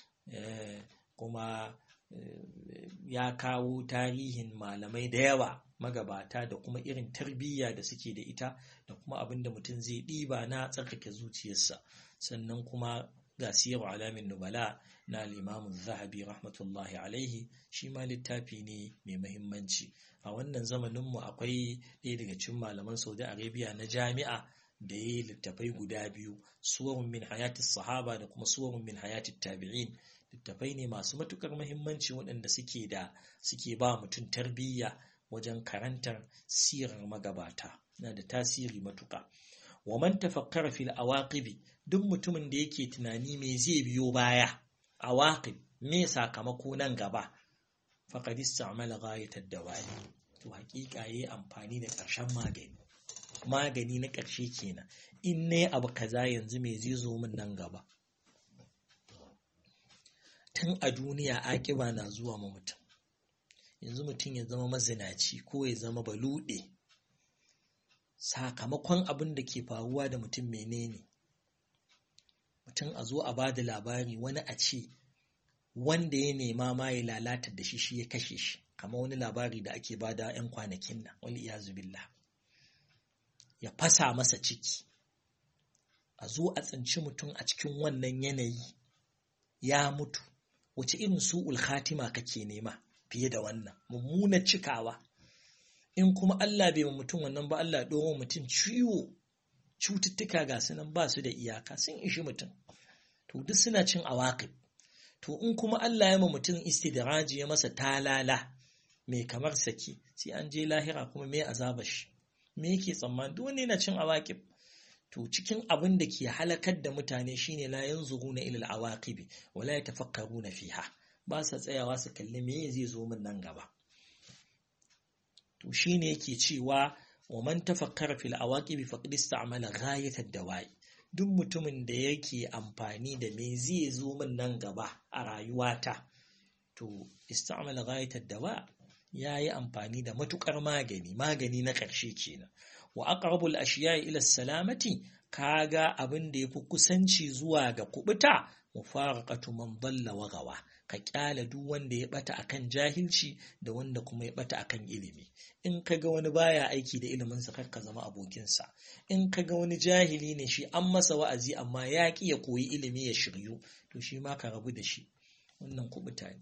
kuma ya kawo tarihin malamai da yawa magabata da kuma irin tarbiyya da suke da ita da kuma abin da mutum zai ɗiba na tsarkake zuciyarsa. Sannan kuma ga siyar alamin nubala na al-Imam zahabi rahmatullahi alaihi, shi ma littafi ne mai muhimmanci. A wannan zamaninmu akwai ɗaya daga cikin malaman Saudi Arabia na jami'a da ya yi littafai guda biyu, suwarun min hayatis sahaba da kuma suwarun min hayatit tabi'in. Littafai ne masu matukar muhimmanci waɗanda suke ba mutum tarbiyya wajen karantar sirar magabata, na da tasiri matuƙa. Wa man tafakkara fil awaqibi, duk mutumin da yake tunani me zai biyo baya, awaqib me sakamako nan gaba, faqad istamala ghayatad dawai, to haƙiƙa yayi amfani da ƙarshen magani na ƙarshe kenan. In ne abu kaza yanzu me zai zo min nan gaba. Tun a duniya akiba na zuwa ma mutum. Yanzu mutum ya zama mazinaci ko ya zama baluɗe, sakamakon abin da ke faruwa da mutum menene? Mutum a zo a ba da labari, wani a ce wanda ya nema ma ya lalata da shi ya kashe shi, kamar wani labari da ake bada 'yan kwanakin nan, wal iyazu billah, ya fasa masa ciki, a zo a tsinci mutum a cikin wannan yanayi ya mutu. Wace irin su'ul khatima kake nema fiye da wannan mummunar cikawa? In kuma Allah bai ma mutum wannan ba, Allah ɗoro mutum cututtuka ga sunan ba su da iyaka, sun ishi mutum, to duk suna cin awaqib. To in kuma Allah ya ma mutum istidraji, ya masa talala mai kamar saki, sai an je lahira kuma me azaba shi, me yake tsammani? Duk wani yana cin awaqib. To cikin abin da ke halakar da mutane shine la yanzuruna ila al-awaqibi wa la yatafakkaruna fiha, ba sa tsayawa su kalli me zai zo min nan gaba. To shine yake cewa wa man tafakkara fil awaqibi faqad ista'mala ghayatad dawai, duk mutumin da yake amfani da me zai zo min nan gaba a rayuwata, to ista'mala ghayatad dawa, yayi amfani da matukar magani na ƙarshe kenan. Wa aqrabul ashiya'i ila salamati, kaga abin da yafi kusanci zuwa ga kubuta, mufaraqatu man dalla wa gawa, ka kyala duk wanda ya bata akan jahilci da wanda kuma ya bata akan ilimi. In kaga wani baya aiki da ilimin sa, kar ka zama abokin sa. In kaga wani jahili ne shi, an masa wa'azi amma ya ki ya koyi ilimi ya shiryu, to shi ma ka rabu da shi. Wannan kubuta ne.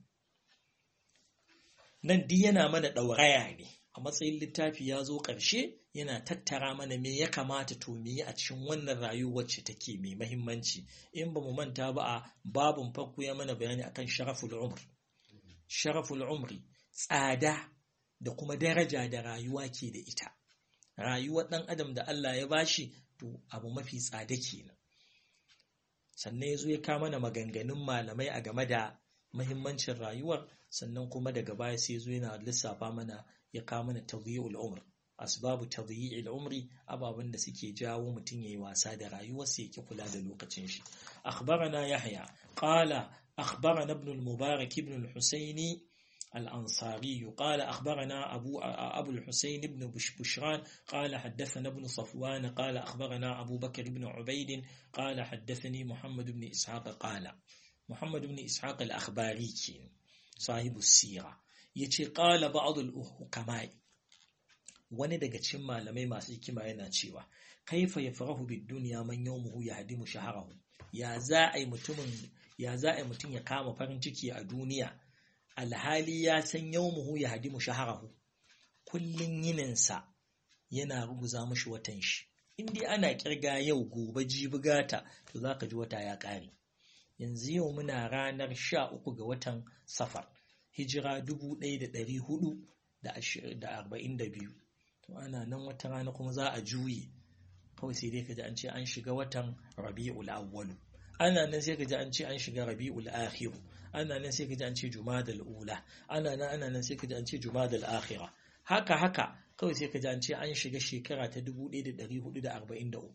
Nan duk yana mana ɗauraya ne, a matsayin littafi ya zo ƙarshe, yana tattara mana me ya kamata to mu yi a cikin wannan rayuwar wacce take mai muhimmanci. In ba mu manta ba, a babun farko ya mana bayani akan sharaful umri, tsada da kuma daraja da rayuwa ke da ita. Rayuwar ɗan adam da Allah ya bashi, to abu mafi tsada kenan. Sannan ya zo ya kawo mana maganganun malamai a game da muhimmancin rayuwar, sannan kuma daga baya sai zo yana lissafa mana, ya kawo mana tadyi'ul umr, asbabu tadyi'il umri, ababen da suke jawo mutum yayi wasa da rayuwarsa, yake kula da lokacin shi. Akhbarana Yahya qala akhbarana ibn al-Mubarak ibn al-Husaini الأنصاري قال أخبرنا أبو الحسين بن بشران قال حدثنا ابن صفوان قال أخبرنا أبو بكر بن عبيد قال حدثني محمد بن إسحاق قال محمد بن إسحاق الأخباري صاحب السيرة يتي قال بعض الحكماء wani daga cikin malamai masu hikima yana cewa kaifa yafrahu bid dunya man yawmuhu yahdimu shahrahu, ya za a yi mutum ya kama farin ciki a duniya alhali ya san yawmuhu yahdimu shahrahu, kullun yininsa yana ruguza mashi watan shi. Indai ana kirga yau gobe jibi gata, to zaka ji wata ya kare. Yanzu yau muna ranar 13 ga watan Safar, hijira 1442. To ana nan wata rana kuma za a juye, kawai sai dai kaji an ce an shiga watan Rabi'ul Awwal, ana nan sai kaji an ce an shiga Rabi'ul Akhir, ana nan sai kaji an ce Jumadal Ula, ana nan sai kaji an ce Jumadal Akhira, haka kawai sai kaji an ce an shiga shekara ta 1443.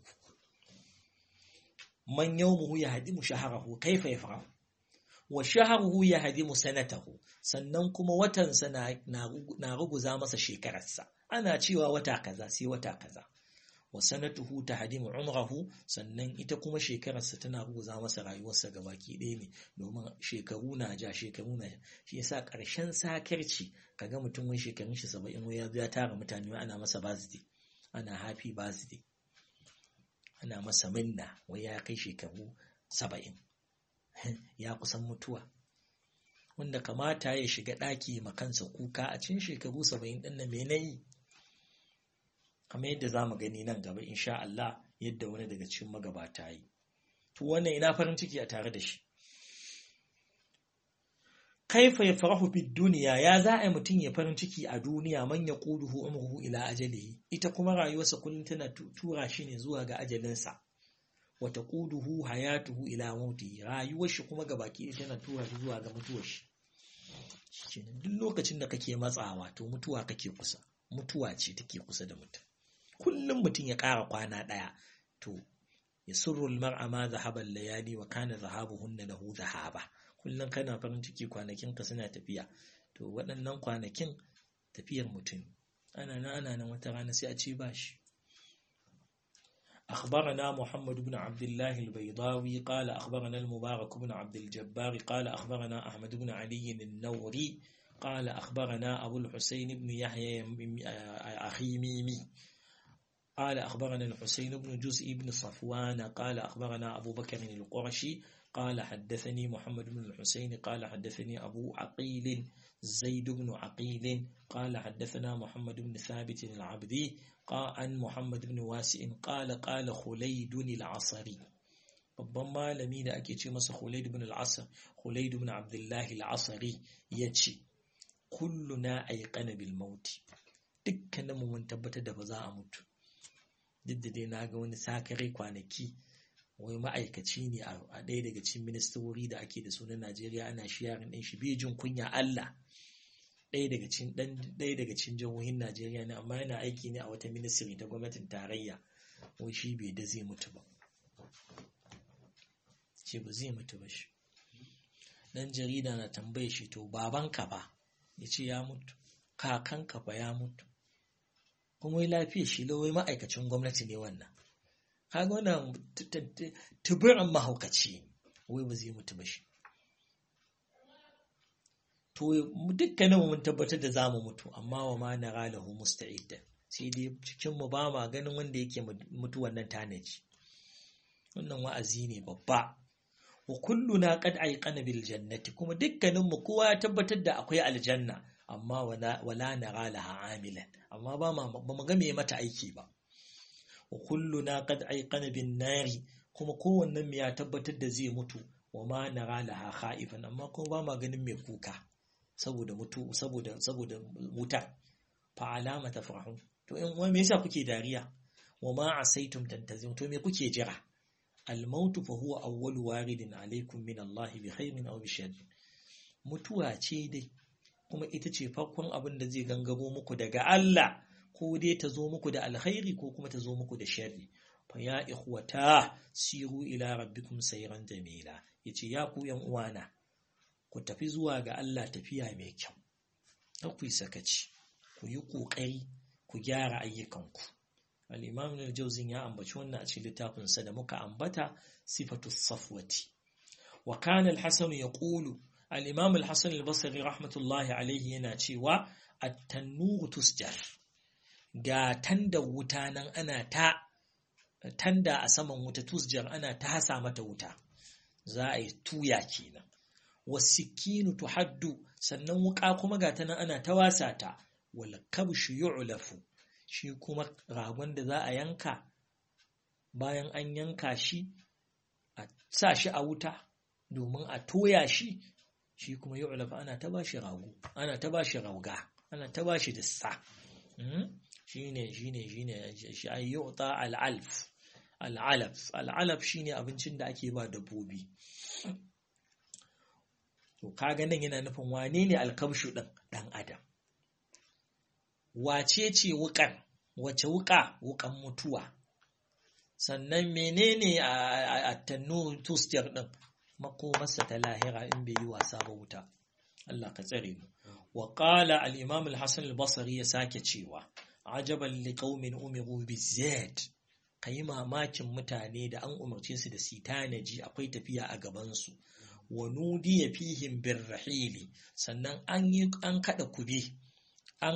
Man yawmuhu yahdimu shahrahu kaifa yaf'al wa shahruhu yahdimu sanatahu, sannan kuma watansa na ruguza masa shekararsa, ana cewa wata kaza sai wata kaza. Wa sanatuhu tahdimu umrahu, sannan ita kuma shekararsa tana ruguza masa rayuwarsa gabaki ɗaya ne, domin shekaru na ja. Shi yasa ƙarshen sakarci kaga mutum wai shekarun shi 70 wai ya tara mutane ana masa birthday, ana happy birthday, ana masa minna wai ya kai shekaru 70 ya kusan mutuwa, wanda kamata ya shiga ɗaki makansa kuka a cikin shekaru 70 ɗin nan me nayi, kamar yadda zamu gani nan gaba insha Allah yadda wani daga cikin magabata yi. To wannan ina farin ciki a tare da shi. Kaifa yafrahu bid dunya, ya za a mutum ya farin ciki a duniya, man yaquduhu umruhu ila ajalihi, ita kuma rayuwarsa kullum tana tura shi ne zuwa ga ajalinsa. Wa taquduhu hayatuhu ila mauti, rayuwar shi kuma gabaki tana tura shi zuwa ga mutuwar shi. Duk lokacin da kake matsawa to mutuwa kake kusa, mutuwa ce take kusa da mutum. Kullum mutum ya ƙara kwana ɗaya to yasurru al-mar'a ma dhahaba al-layali wa kana dhahabuhunna lahu dhahaba. Kullum kana farin ciki kwanakinka suna tafiya, to waɗannan kwanakin tafiyar mutum, ana nan wata rana sai a ce ba shi. أخبرنا محمد بن عبد الله البيضاوي قال أخبرنا المبارك بن عبد الجبار قال أخبرنا أحمد بن علي النوري قال أخبرنا أبو الحسين بن يحيى أخي ميمي قال أخبرنا الحسين بن جزء بن صفوان قال أخبرنا أبو بكر القرشي قال حدثني محمد بن الحسين قال حدثني أبو عقيل زيد بن عقيل قال حدثنا محمد بن ثابت العبدي عن محمد بن واسع قال خليد العصري. babban malami da ake ce masa Khulaid ibn al-Asr, Khulaid ibn Abdullah al-Asri, yace kulluna ayqana bil maut, dukkanin mu mun tabbatar da ba za a mutu. Duk da dai naga wani sakare kwanaki wai ma'aikaci ne a ɗaya daga cikin ministori da ake da su na Najeriya, ana shiyarin ɗin shi bai jin kunya Allah, ɗaya daga cikin jihohin Najeriya ne, amma yana aiki ne a wata ministry ta gwamnatin tarayya, wai shi bai da zai mutu ba, ce ba zai mutu ba shi. Dan jarida na tambaye shi, to babanka ba? Ya ce ya mutu. Kakanka ba ya mutu? kuma wai lafiya shi lawai ma'aikacin gwamnati ne wannan. Kaga wannan tuburan mahaukaci, wai ba zai mutu ba shi. To dukkanin mun tabbatar da zamu mutu, amma wa ma nara lahu musta'idda, sai dai cikin mu ba ma ganin wanda yake mutuwan nan tanaji. Wannan wa'azi ne babba. Wa kulluna qad ayqana bil jannati, kuma dukkanin mu kowa ya tabbatar da akwai aljanna, amma wala nara laha amilan, amma ba mu ga me mata aiki ba. Wa kulluna qad ayqana bin nari, kuma kowannen mu ya tabbatar da zai mutu, wa ma nara laha khaifan, amma kuma ba ma ganin mai kuka saboda wuta. Fa alama tafrahun, to in wai me yasa kuke dariya? Wa ma asaitum tantazim, to me kuke jira? Al-mautu fa huwa awwalu waridin alaikum min Allah bi khairin aw bi sharrin. Mutuwa ce dai, kuma ita ce farkon abin da zai gangaro muku daga Allah, ko dai ta zo muku da alkhairi ko kuma ta zo muku da sharri. Fa ya ikhwata siru ila rabbikum sayran jamila, yace ya ku yan uwana, ku tafi zuwa ga Allah tafiya mai kyau. Kar ku yi sakaci, ku yi kokari ku gyara ayyukanku. Al-Imam al-Jawzi ya ambaci wannan a cikin littafin sa da muka ambata, Sifatu Safwati. Wa kana al-Hasan yaqulu, al-Imam al-Hasan al-Basri rahmatullahi alayhi yana cewa, at-tanuru tusjar, ga tanda wuta nan ana ta tanda a saman wuta, tusjar ana ta hasa mata wuta, za a yi tuya kenan. Wasikinu tuhaddu, sannan wuka kuma ga ta nan ana ta wasa ta. Wal kabshu yu'lafu, shi kuma ragon da za a yanka, bayan an yanka shi a sa shi a wuta domin a toya shi, shi kuma yu'lafu, ana ta bashi rago, ana ta bashi rauga, ana ta bashi dissa. Shine shi ayyuta al-alf, al'alaf shine abincin da ake ba dabbobi. To kaga nan yana nufin wane ne alkabshu ɗin? Ɗan adam. Wace ce wuƙar? Wace wuƙa? Wuƙan mutuwa. Sannan menene a tannu tustiyar ɗin? Makomarsa ta lahira in bai yi wasa ba wuta. Allah ka tsare mu. Wa qala al-imam al-hasan al-basri ya sake cewa ajaban liqaumin umiru bizad. Kai mamakin mutane da an umarce su da su tanaji akwai tafiya a gaban su. Wa nudiya fihim birrahili. Sannan an kada kube. An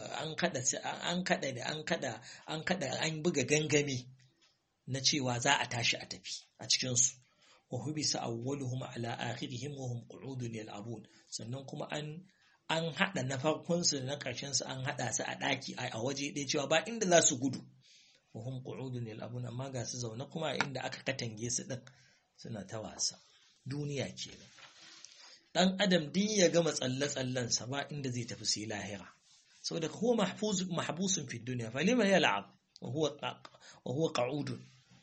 buga gangami na cewa za a tashi a tafi a cikin su. Wa hubisa awwaluhum ala akhirihim wa hum qu'udun yal'abun. Sannan kuma an hada na farkon su da na karshen su an hada su a daki a waje ɗaya cewa ba inda za su gudu. Wa hum qu'udun yal'abun, amma ga su zaune kuma inda aka katange su din suna ta wasa. Duniya kenan. Dan adam din ya gama tsalle-tsallen sa ba inda zai tafi sai lahira. Saboda huwa mahbusun fi dunya falima yal'ab wa huwa qa'udun.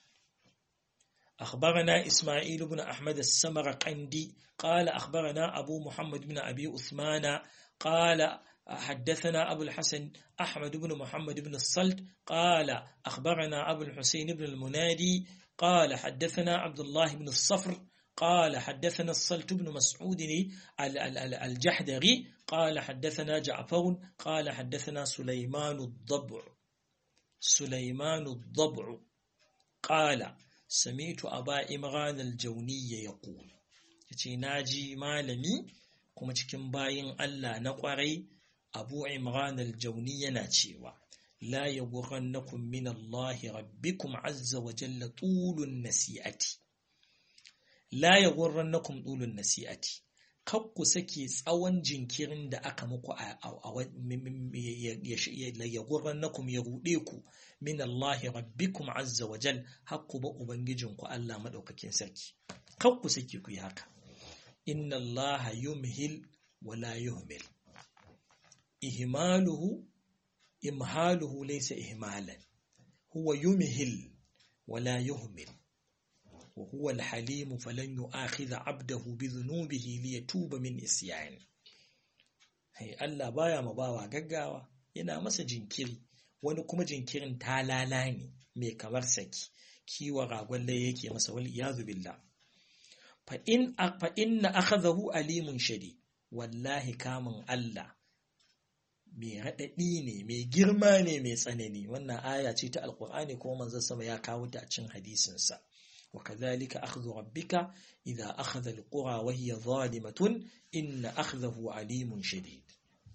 أخبرنا إسماعيل بن أحمد السمرقندي قال أخبرنا أبو محمد بن أبي عثمان قال حدثنا أبو الحسن أحمد بن محمد بن الصلت قال أخبرنا أبو الحسين بن المنادي قال حدثنا عبد الله بن الصفر قال حدثنا الصلت بن مسعود الجحدري قال حدثنا جعفر قال حدثنا سليمان الضبع قال سمعت أبا إمران الجوني يقول yace naji malami kuma cikin bayin Allah na kwarai Abu Imran al-Jawni yana cewa la yaghurrannakum min Allah rabbikum azza wa jalla tulun nasi'ati. La yaghurrannakum tulun nasi'ati. Kar ku sake tsawon jinkirin da aka muku yaghurrannakum ya rude ku min Allah rabbikum azza wa jal, hakku ba ubangijinku Allah madaukakin sarki. Kar ku sake ku yi haka. Inna Allah yumhil wa la yuhmil. Imhaluhu laysa ihmalan. Huwa yumhil wa la yuhmil. Wa huwa al-halim falan yu'akhidha 'abdahu bi dhunubihi liyatuba min isyan. Allah baya mabawa gaggawa, yana masa jinkiri. Wani kuma jinkirin talala ne mai kamar saki, kiwa ragon da yake masa wal iyazu billah. Fa inna akhadhahu alimun shadid. Wallahi kamun Allah mai radadi ne, mai girma ne, mai tsanani. Wannan aya ce ta alqur'ani kuma manzon sama ya kawo ta a cikin hadisin sa. Wa kadhalika akhdhu rabbika idha akhadha alqura wa hiya zalimatun inna akhdahu alimun shadid.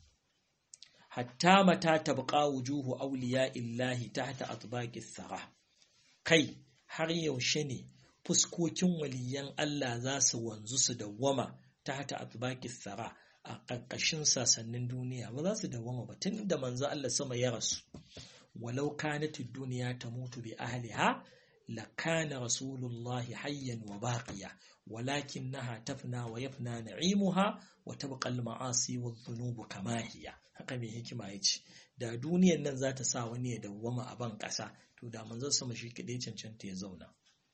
Hatta mata tabqa wujuhu awliya illahi tahta atbaqi thara. Kai har yaushe ne fuskokin waliyan Allah za su wanzu su dawwama tahta atbaqi thara a ƙarƙashin sasannin duniya? Ba za su dawwama ba tunda manzo Allah sama ya rasu. Walau kanat ad-dunya tamutu bi ahliha lakana rasulullahi hayyan wa baqiya walakinnaha tafna wa yafna na'imuha wa tabqa al-ma'asi wadh-dhunubu kama hiya. Haka mai hikima yace da duniyar nan za ta sa wani ya dawwama a ban ƙasa to da manzon sama shi kadai cancanta ya zauna.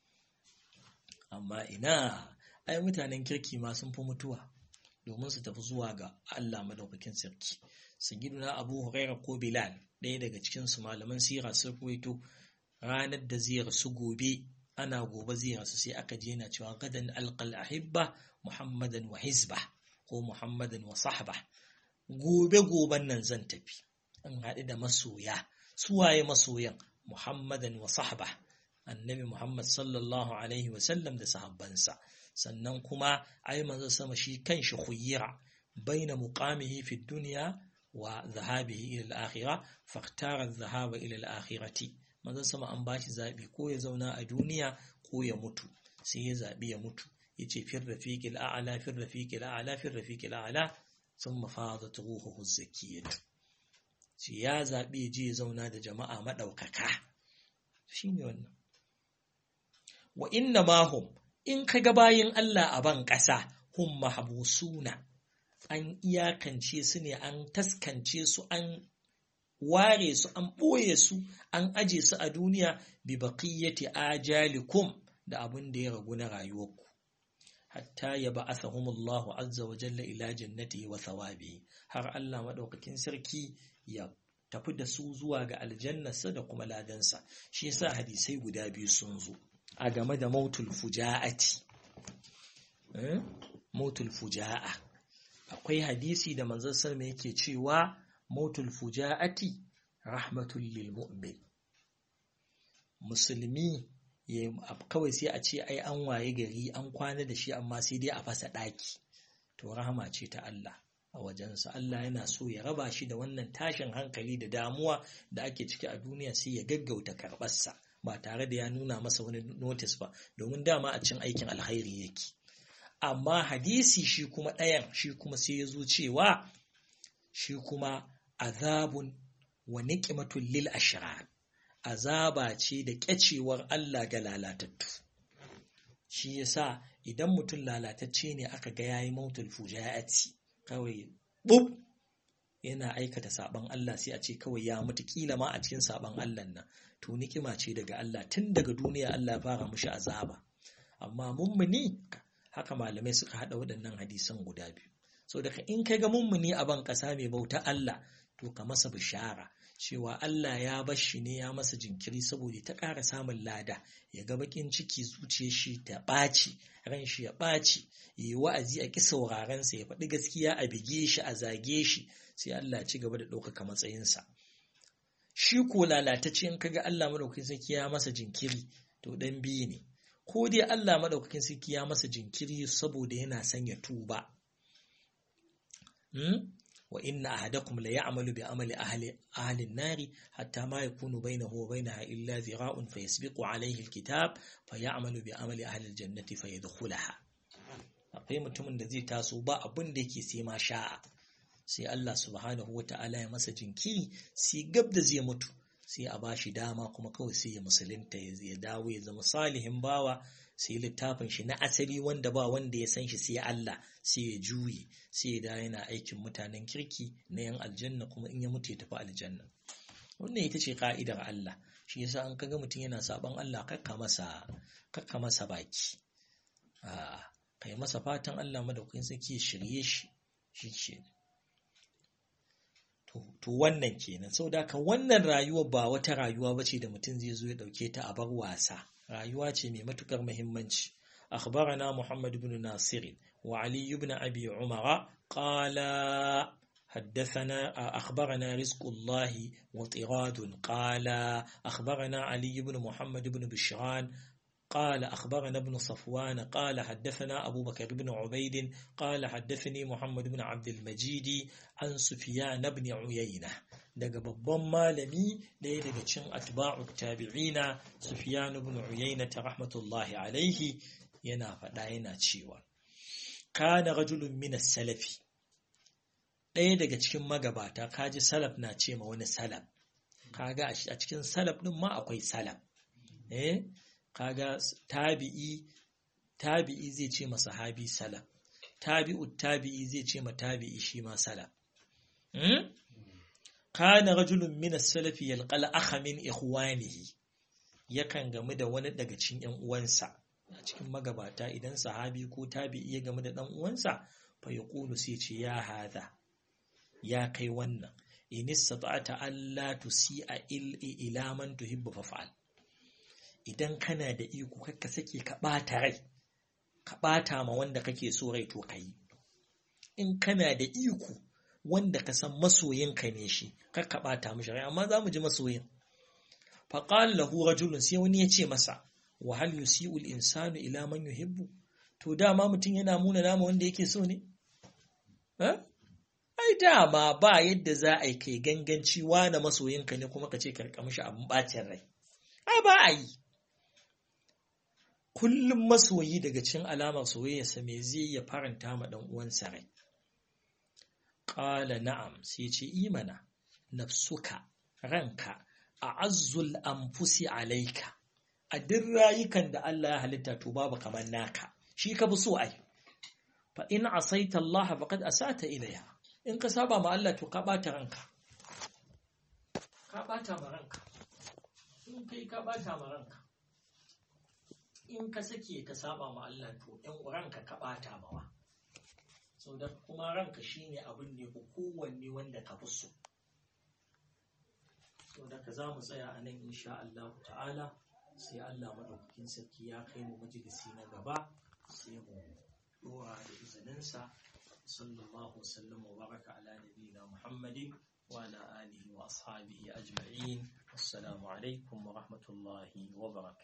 Amma ina ai mutanen kirki ma sun fi mutuwa domin su tafi zuwa ga Allah madaukakin sarki. Sayyiduna Abu Hurairah ko Bilal, ɗaya daga cikin su malaman sira sun ruwaito ranar da zai rasu gobe, ana gobe zai rasu sai aka je yana cewa gadan alqal ahibba Muhammadan wa hizba ko Muhammadan wa sahba. Goben nan zan tafi an haɗu da masoya. Suwaye masoyan? Muhammadan wa sahba, annabi Muhammad sallallahu alaihi wa sallam da sahabbansa. Sannan kuma ai manzo sama shi kanshi khuyira baina muqamihi fi dunya wa dhahabihi ila al-akhirah fakhtara adh-dhahaba ila al-akhirati. Manzo sama an bashi zabi ko ya zauna a duniya ko ya mutu, sai ya zabi ya mutu. Yace fir rafiqil a'la fir rafiqil a'la fir rafiqil a'la thumma fadat ruhuhu az-zakiyyah. Shi ya zabi je ya zauna da jama'a madaukaka. Shine wannan. Wa inna ma hum, in kaga bayin Allah a ban ƙasa, hum mahbusuna, an iyakance su ne, an taskance su, an ware su an ɓoye su an aje su a duniya bi baqiyati ajalikum da abin da ya ragu na rayuwarku hatta ya ba'athahumullahu azza wa jalla ila jannatihi wa thawabihi har Allah madaukakin sarki ya tafi da su zuwa ga aljannarsa da kuma ladansa shi yasa hadisai guda biyu sun zo a game da mautul fujaati mautul fuja'a akwai hadisi da manzon sallallahu yake cewa mautul fujaati rahmatul lil mu'min musulmi kawai sai a ce ai an waye gari an kwana da shi amma sai dai a fasa daki to rahama ce ta Allah a wajensa Allah yana so ya raba shi da wannan tashin hankali da damuwa da ake ciki a duniya sai ya gaggauta karɓarsa ba tare da ya nuna masa wani notice ba domin dama a cin aikin alkhairi yake amma hadisi shi kuma ɗayan shi kuma sai ya zo cewa shi kuma azabun wa niqmatul lil ashrar azaba ce da kyacewar Allah ga lalatattu shi yasa idan mutum lalatacce ne aka ga yayi mautul fujaati kawai bub yana aikata saban Allah sai a ce kawai ya mutu kila ma a cikin saban Allah nan to ni'ima ce daga Allah tun daga duniya Allah ya fara mushi azaba amma mummuni haka malamai suka hada waɗannan hadisan guda biyu so daga in kai ga mummuni a ban kasa mai bauta Allah to ka masa bishara cewa Allah ya bar shi ne ya masa jinkiri saboda ta ƙara samun lada ya ga bakin ciki zuciyar shi ta ɓaci ran shi ya ɓaci yi wa'azi a ƙi saurarensa ya faɗi gaskiya a bige shi a zage shi sai Allah ya ci gaba da ɗaukaka matsayinsa shi ko lalatacce in kaga Allah madaukakin sarki ya masa jinkiri to ɗan biyu ne ko dai Allah madaukakin sarki ya masa jinkiri saboda yana son ya tuba wa inna ahadakum la ya'malu bi amali ahli an-nari hatta ma yakunu bainahu wa bainaha illa dhira'un fayasbiqu alayhi al-kitab fayamalu bi amali ahli al-jannati fayadkhulaha akwai mutumin da zai taso ba abin da yake sai ma sha'a sai Allah subhanahu wata'ala ya masa jinkiri sai gab da zai mutu sai a bashi dama kuma kawai sai ya musulunta ya dawo ya zama salihin bawa sai littafin shi na asali wanda ba wanda ya san shi sai Allah sai ya juye sai ya dawo yana aikin mutanen kirki na yan aljanna kuma in ya mutu ya tafi aljanna wannan ita ce ka'idar Allah shi yasa an kaga mutum yana saban Allah kakka masa baki kai masa fatan Allah madaukakin sarki ya shirye shi ce to wannan kenan saboda haka wannan rayuwa ba wata rayuwa bace da mutum zai zo ya dauke ta a bar wasa rayuwa ce mai matukar muhimmanci akhbarana Muhammad ibn Nasir wa Ali ibn Abi Umara qala حدثنا أخبرنا رزق الله وطراد قال أخبرنا علي بن محمد بن بشران قال أخبرنا ابن صفوان قال حدثنا أبو بكر بن عبيد قال حدثني محمد بن عبد المجيد عن سفيان بن عيينة daga babban malami ɗaya daga cikin atba'u tabi'ina Sufyan ibn Uyayna rahmatullahi alaihi yana faɗa yana cewa kana rajulun min as-salafi ɗaya daga cikin magabata kaji salaf na ce ma wani salaf kaga a cikin salaf din ma akwai salaf kaga tabi'i zai ce ma sahabi salaf tabi'i zai ce ma tabi'i shi ma salaf kana rajulun min as-salafi yalqal akha min ikhwanihi yakan gamu da wani daga cikin ƴan uwansa a cikin magabata idan sahabi ko tabi'i ya gamu da dan uwansa fa yaqulu sai ce ya hada ya kai wannan in istata'ta alla tusi'a ila man tuhibbu fa'al idan kana da iko kakka sake ka bata rai ka bata ma wanda kake so rai to kai in kana da iko wanda ka san masoyinka ne shi kakka bata mishi rai amma zamu ji masoyin fa qala lahu rajulun sai wani ya ce masa wa hal yusi'u al-insanu ila man yuhibbu to dama mutun yana muna nama wanda yake so ne ai dama ba yadda za a yi kai ganganci na masoyinka ne kuma ka ce karka mishi abin bacin rai ai ba a yi kullum masoyi daga cikin alamar soyayyarsa me zai ya faranta ma dan uwansa rai qala na'am sai ce imana nafsuka ranka a'azzul anfusi alayka a duk rayukan da Allah ya halitta to babu kamar naka shi ka bi so ai fa in asaita Allah faqad asata ilayha in ka saba ma Allah to ka bata ranka ka ɓata ma ranka. In kai ka ɓata ma ranka. In ka sake ka saba ma Allah to ɗan ranka ka ɓata mawa. So da kuma ranka shine abin da ku kowanne wanda ka fi so. So da ka za mu tsaya a nan insha Allah ta'ala, sai Allah madaukakin sarki ya kai mu majalisi na gaba sai mu dora da izininsa. Sallallahu wasallam wa baraka ala nabiyina Muhammadin wa ala alihi wa ashabihi ajma'in. Assalamu alaikum wa rahmatullahi wa barakatuh.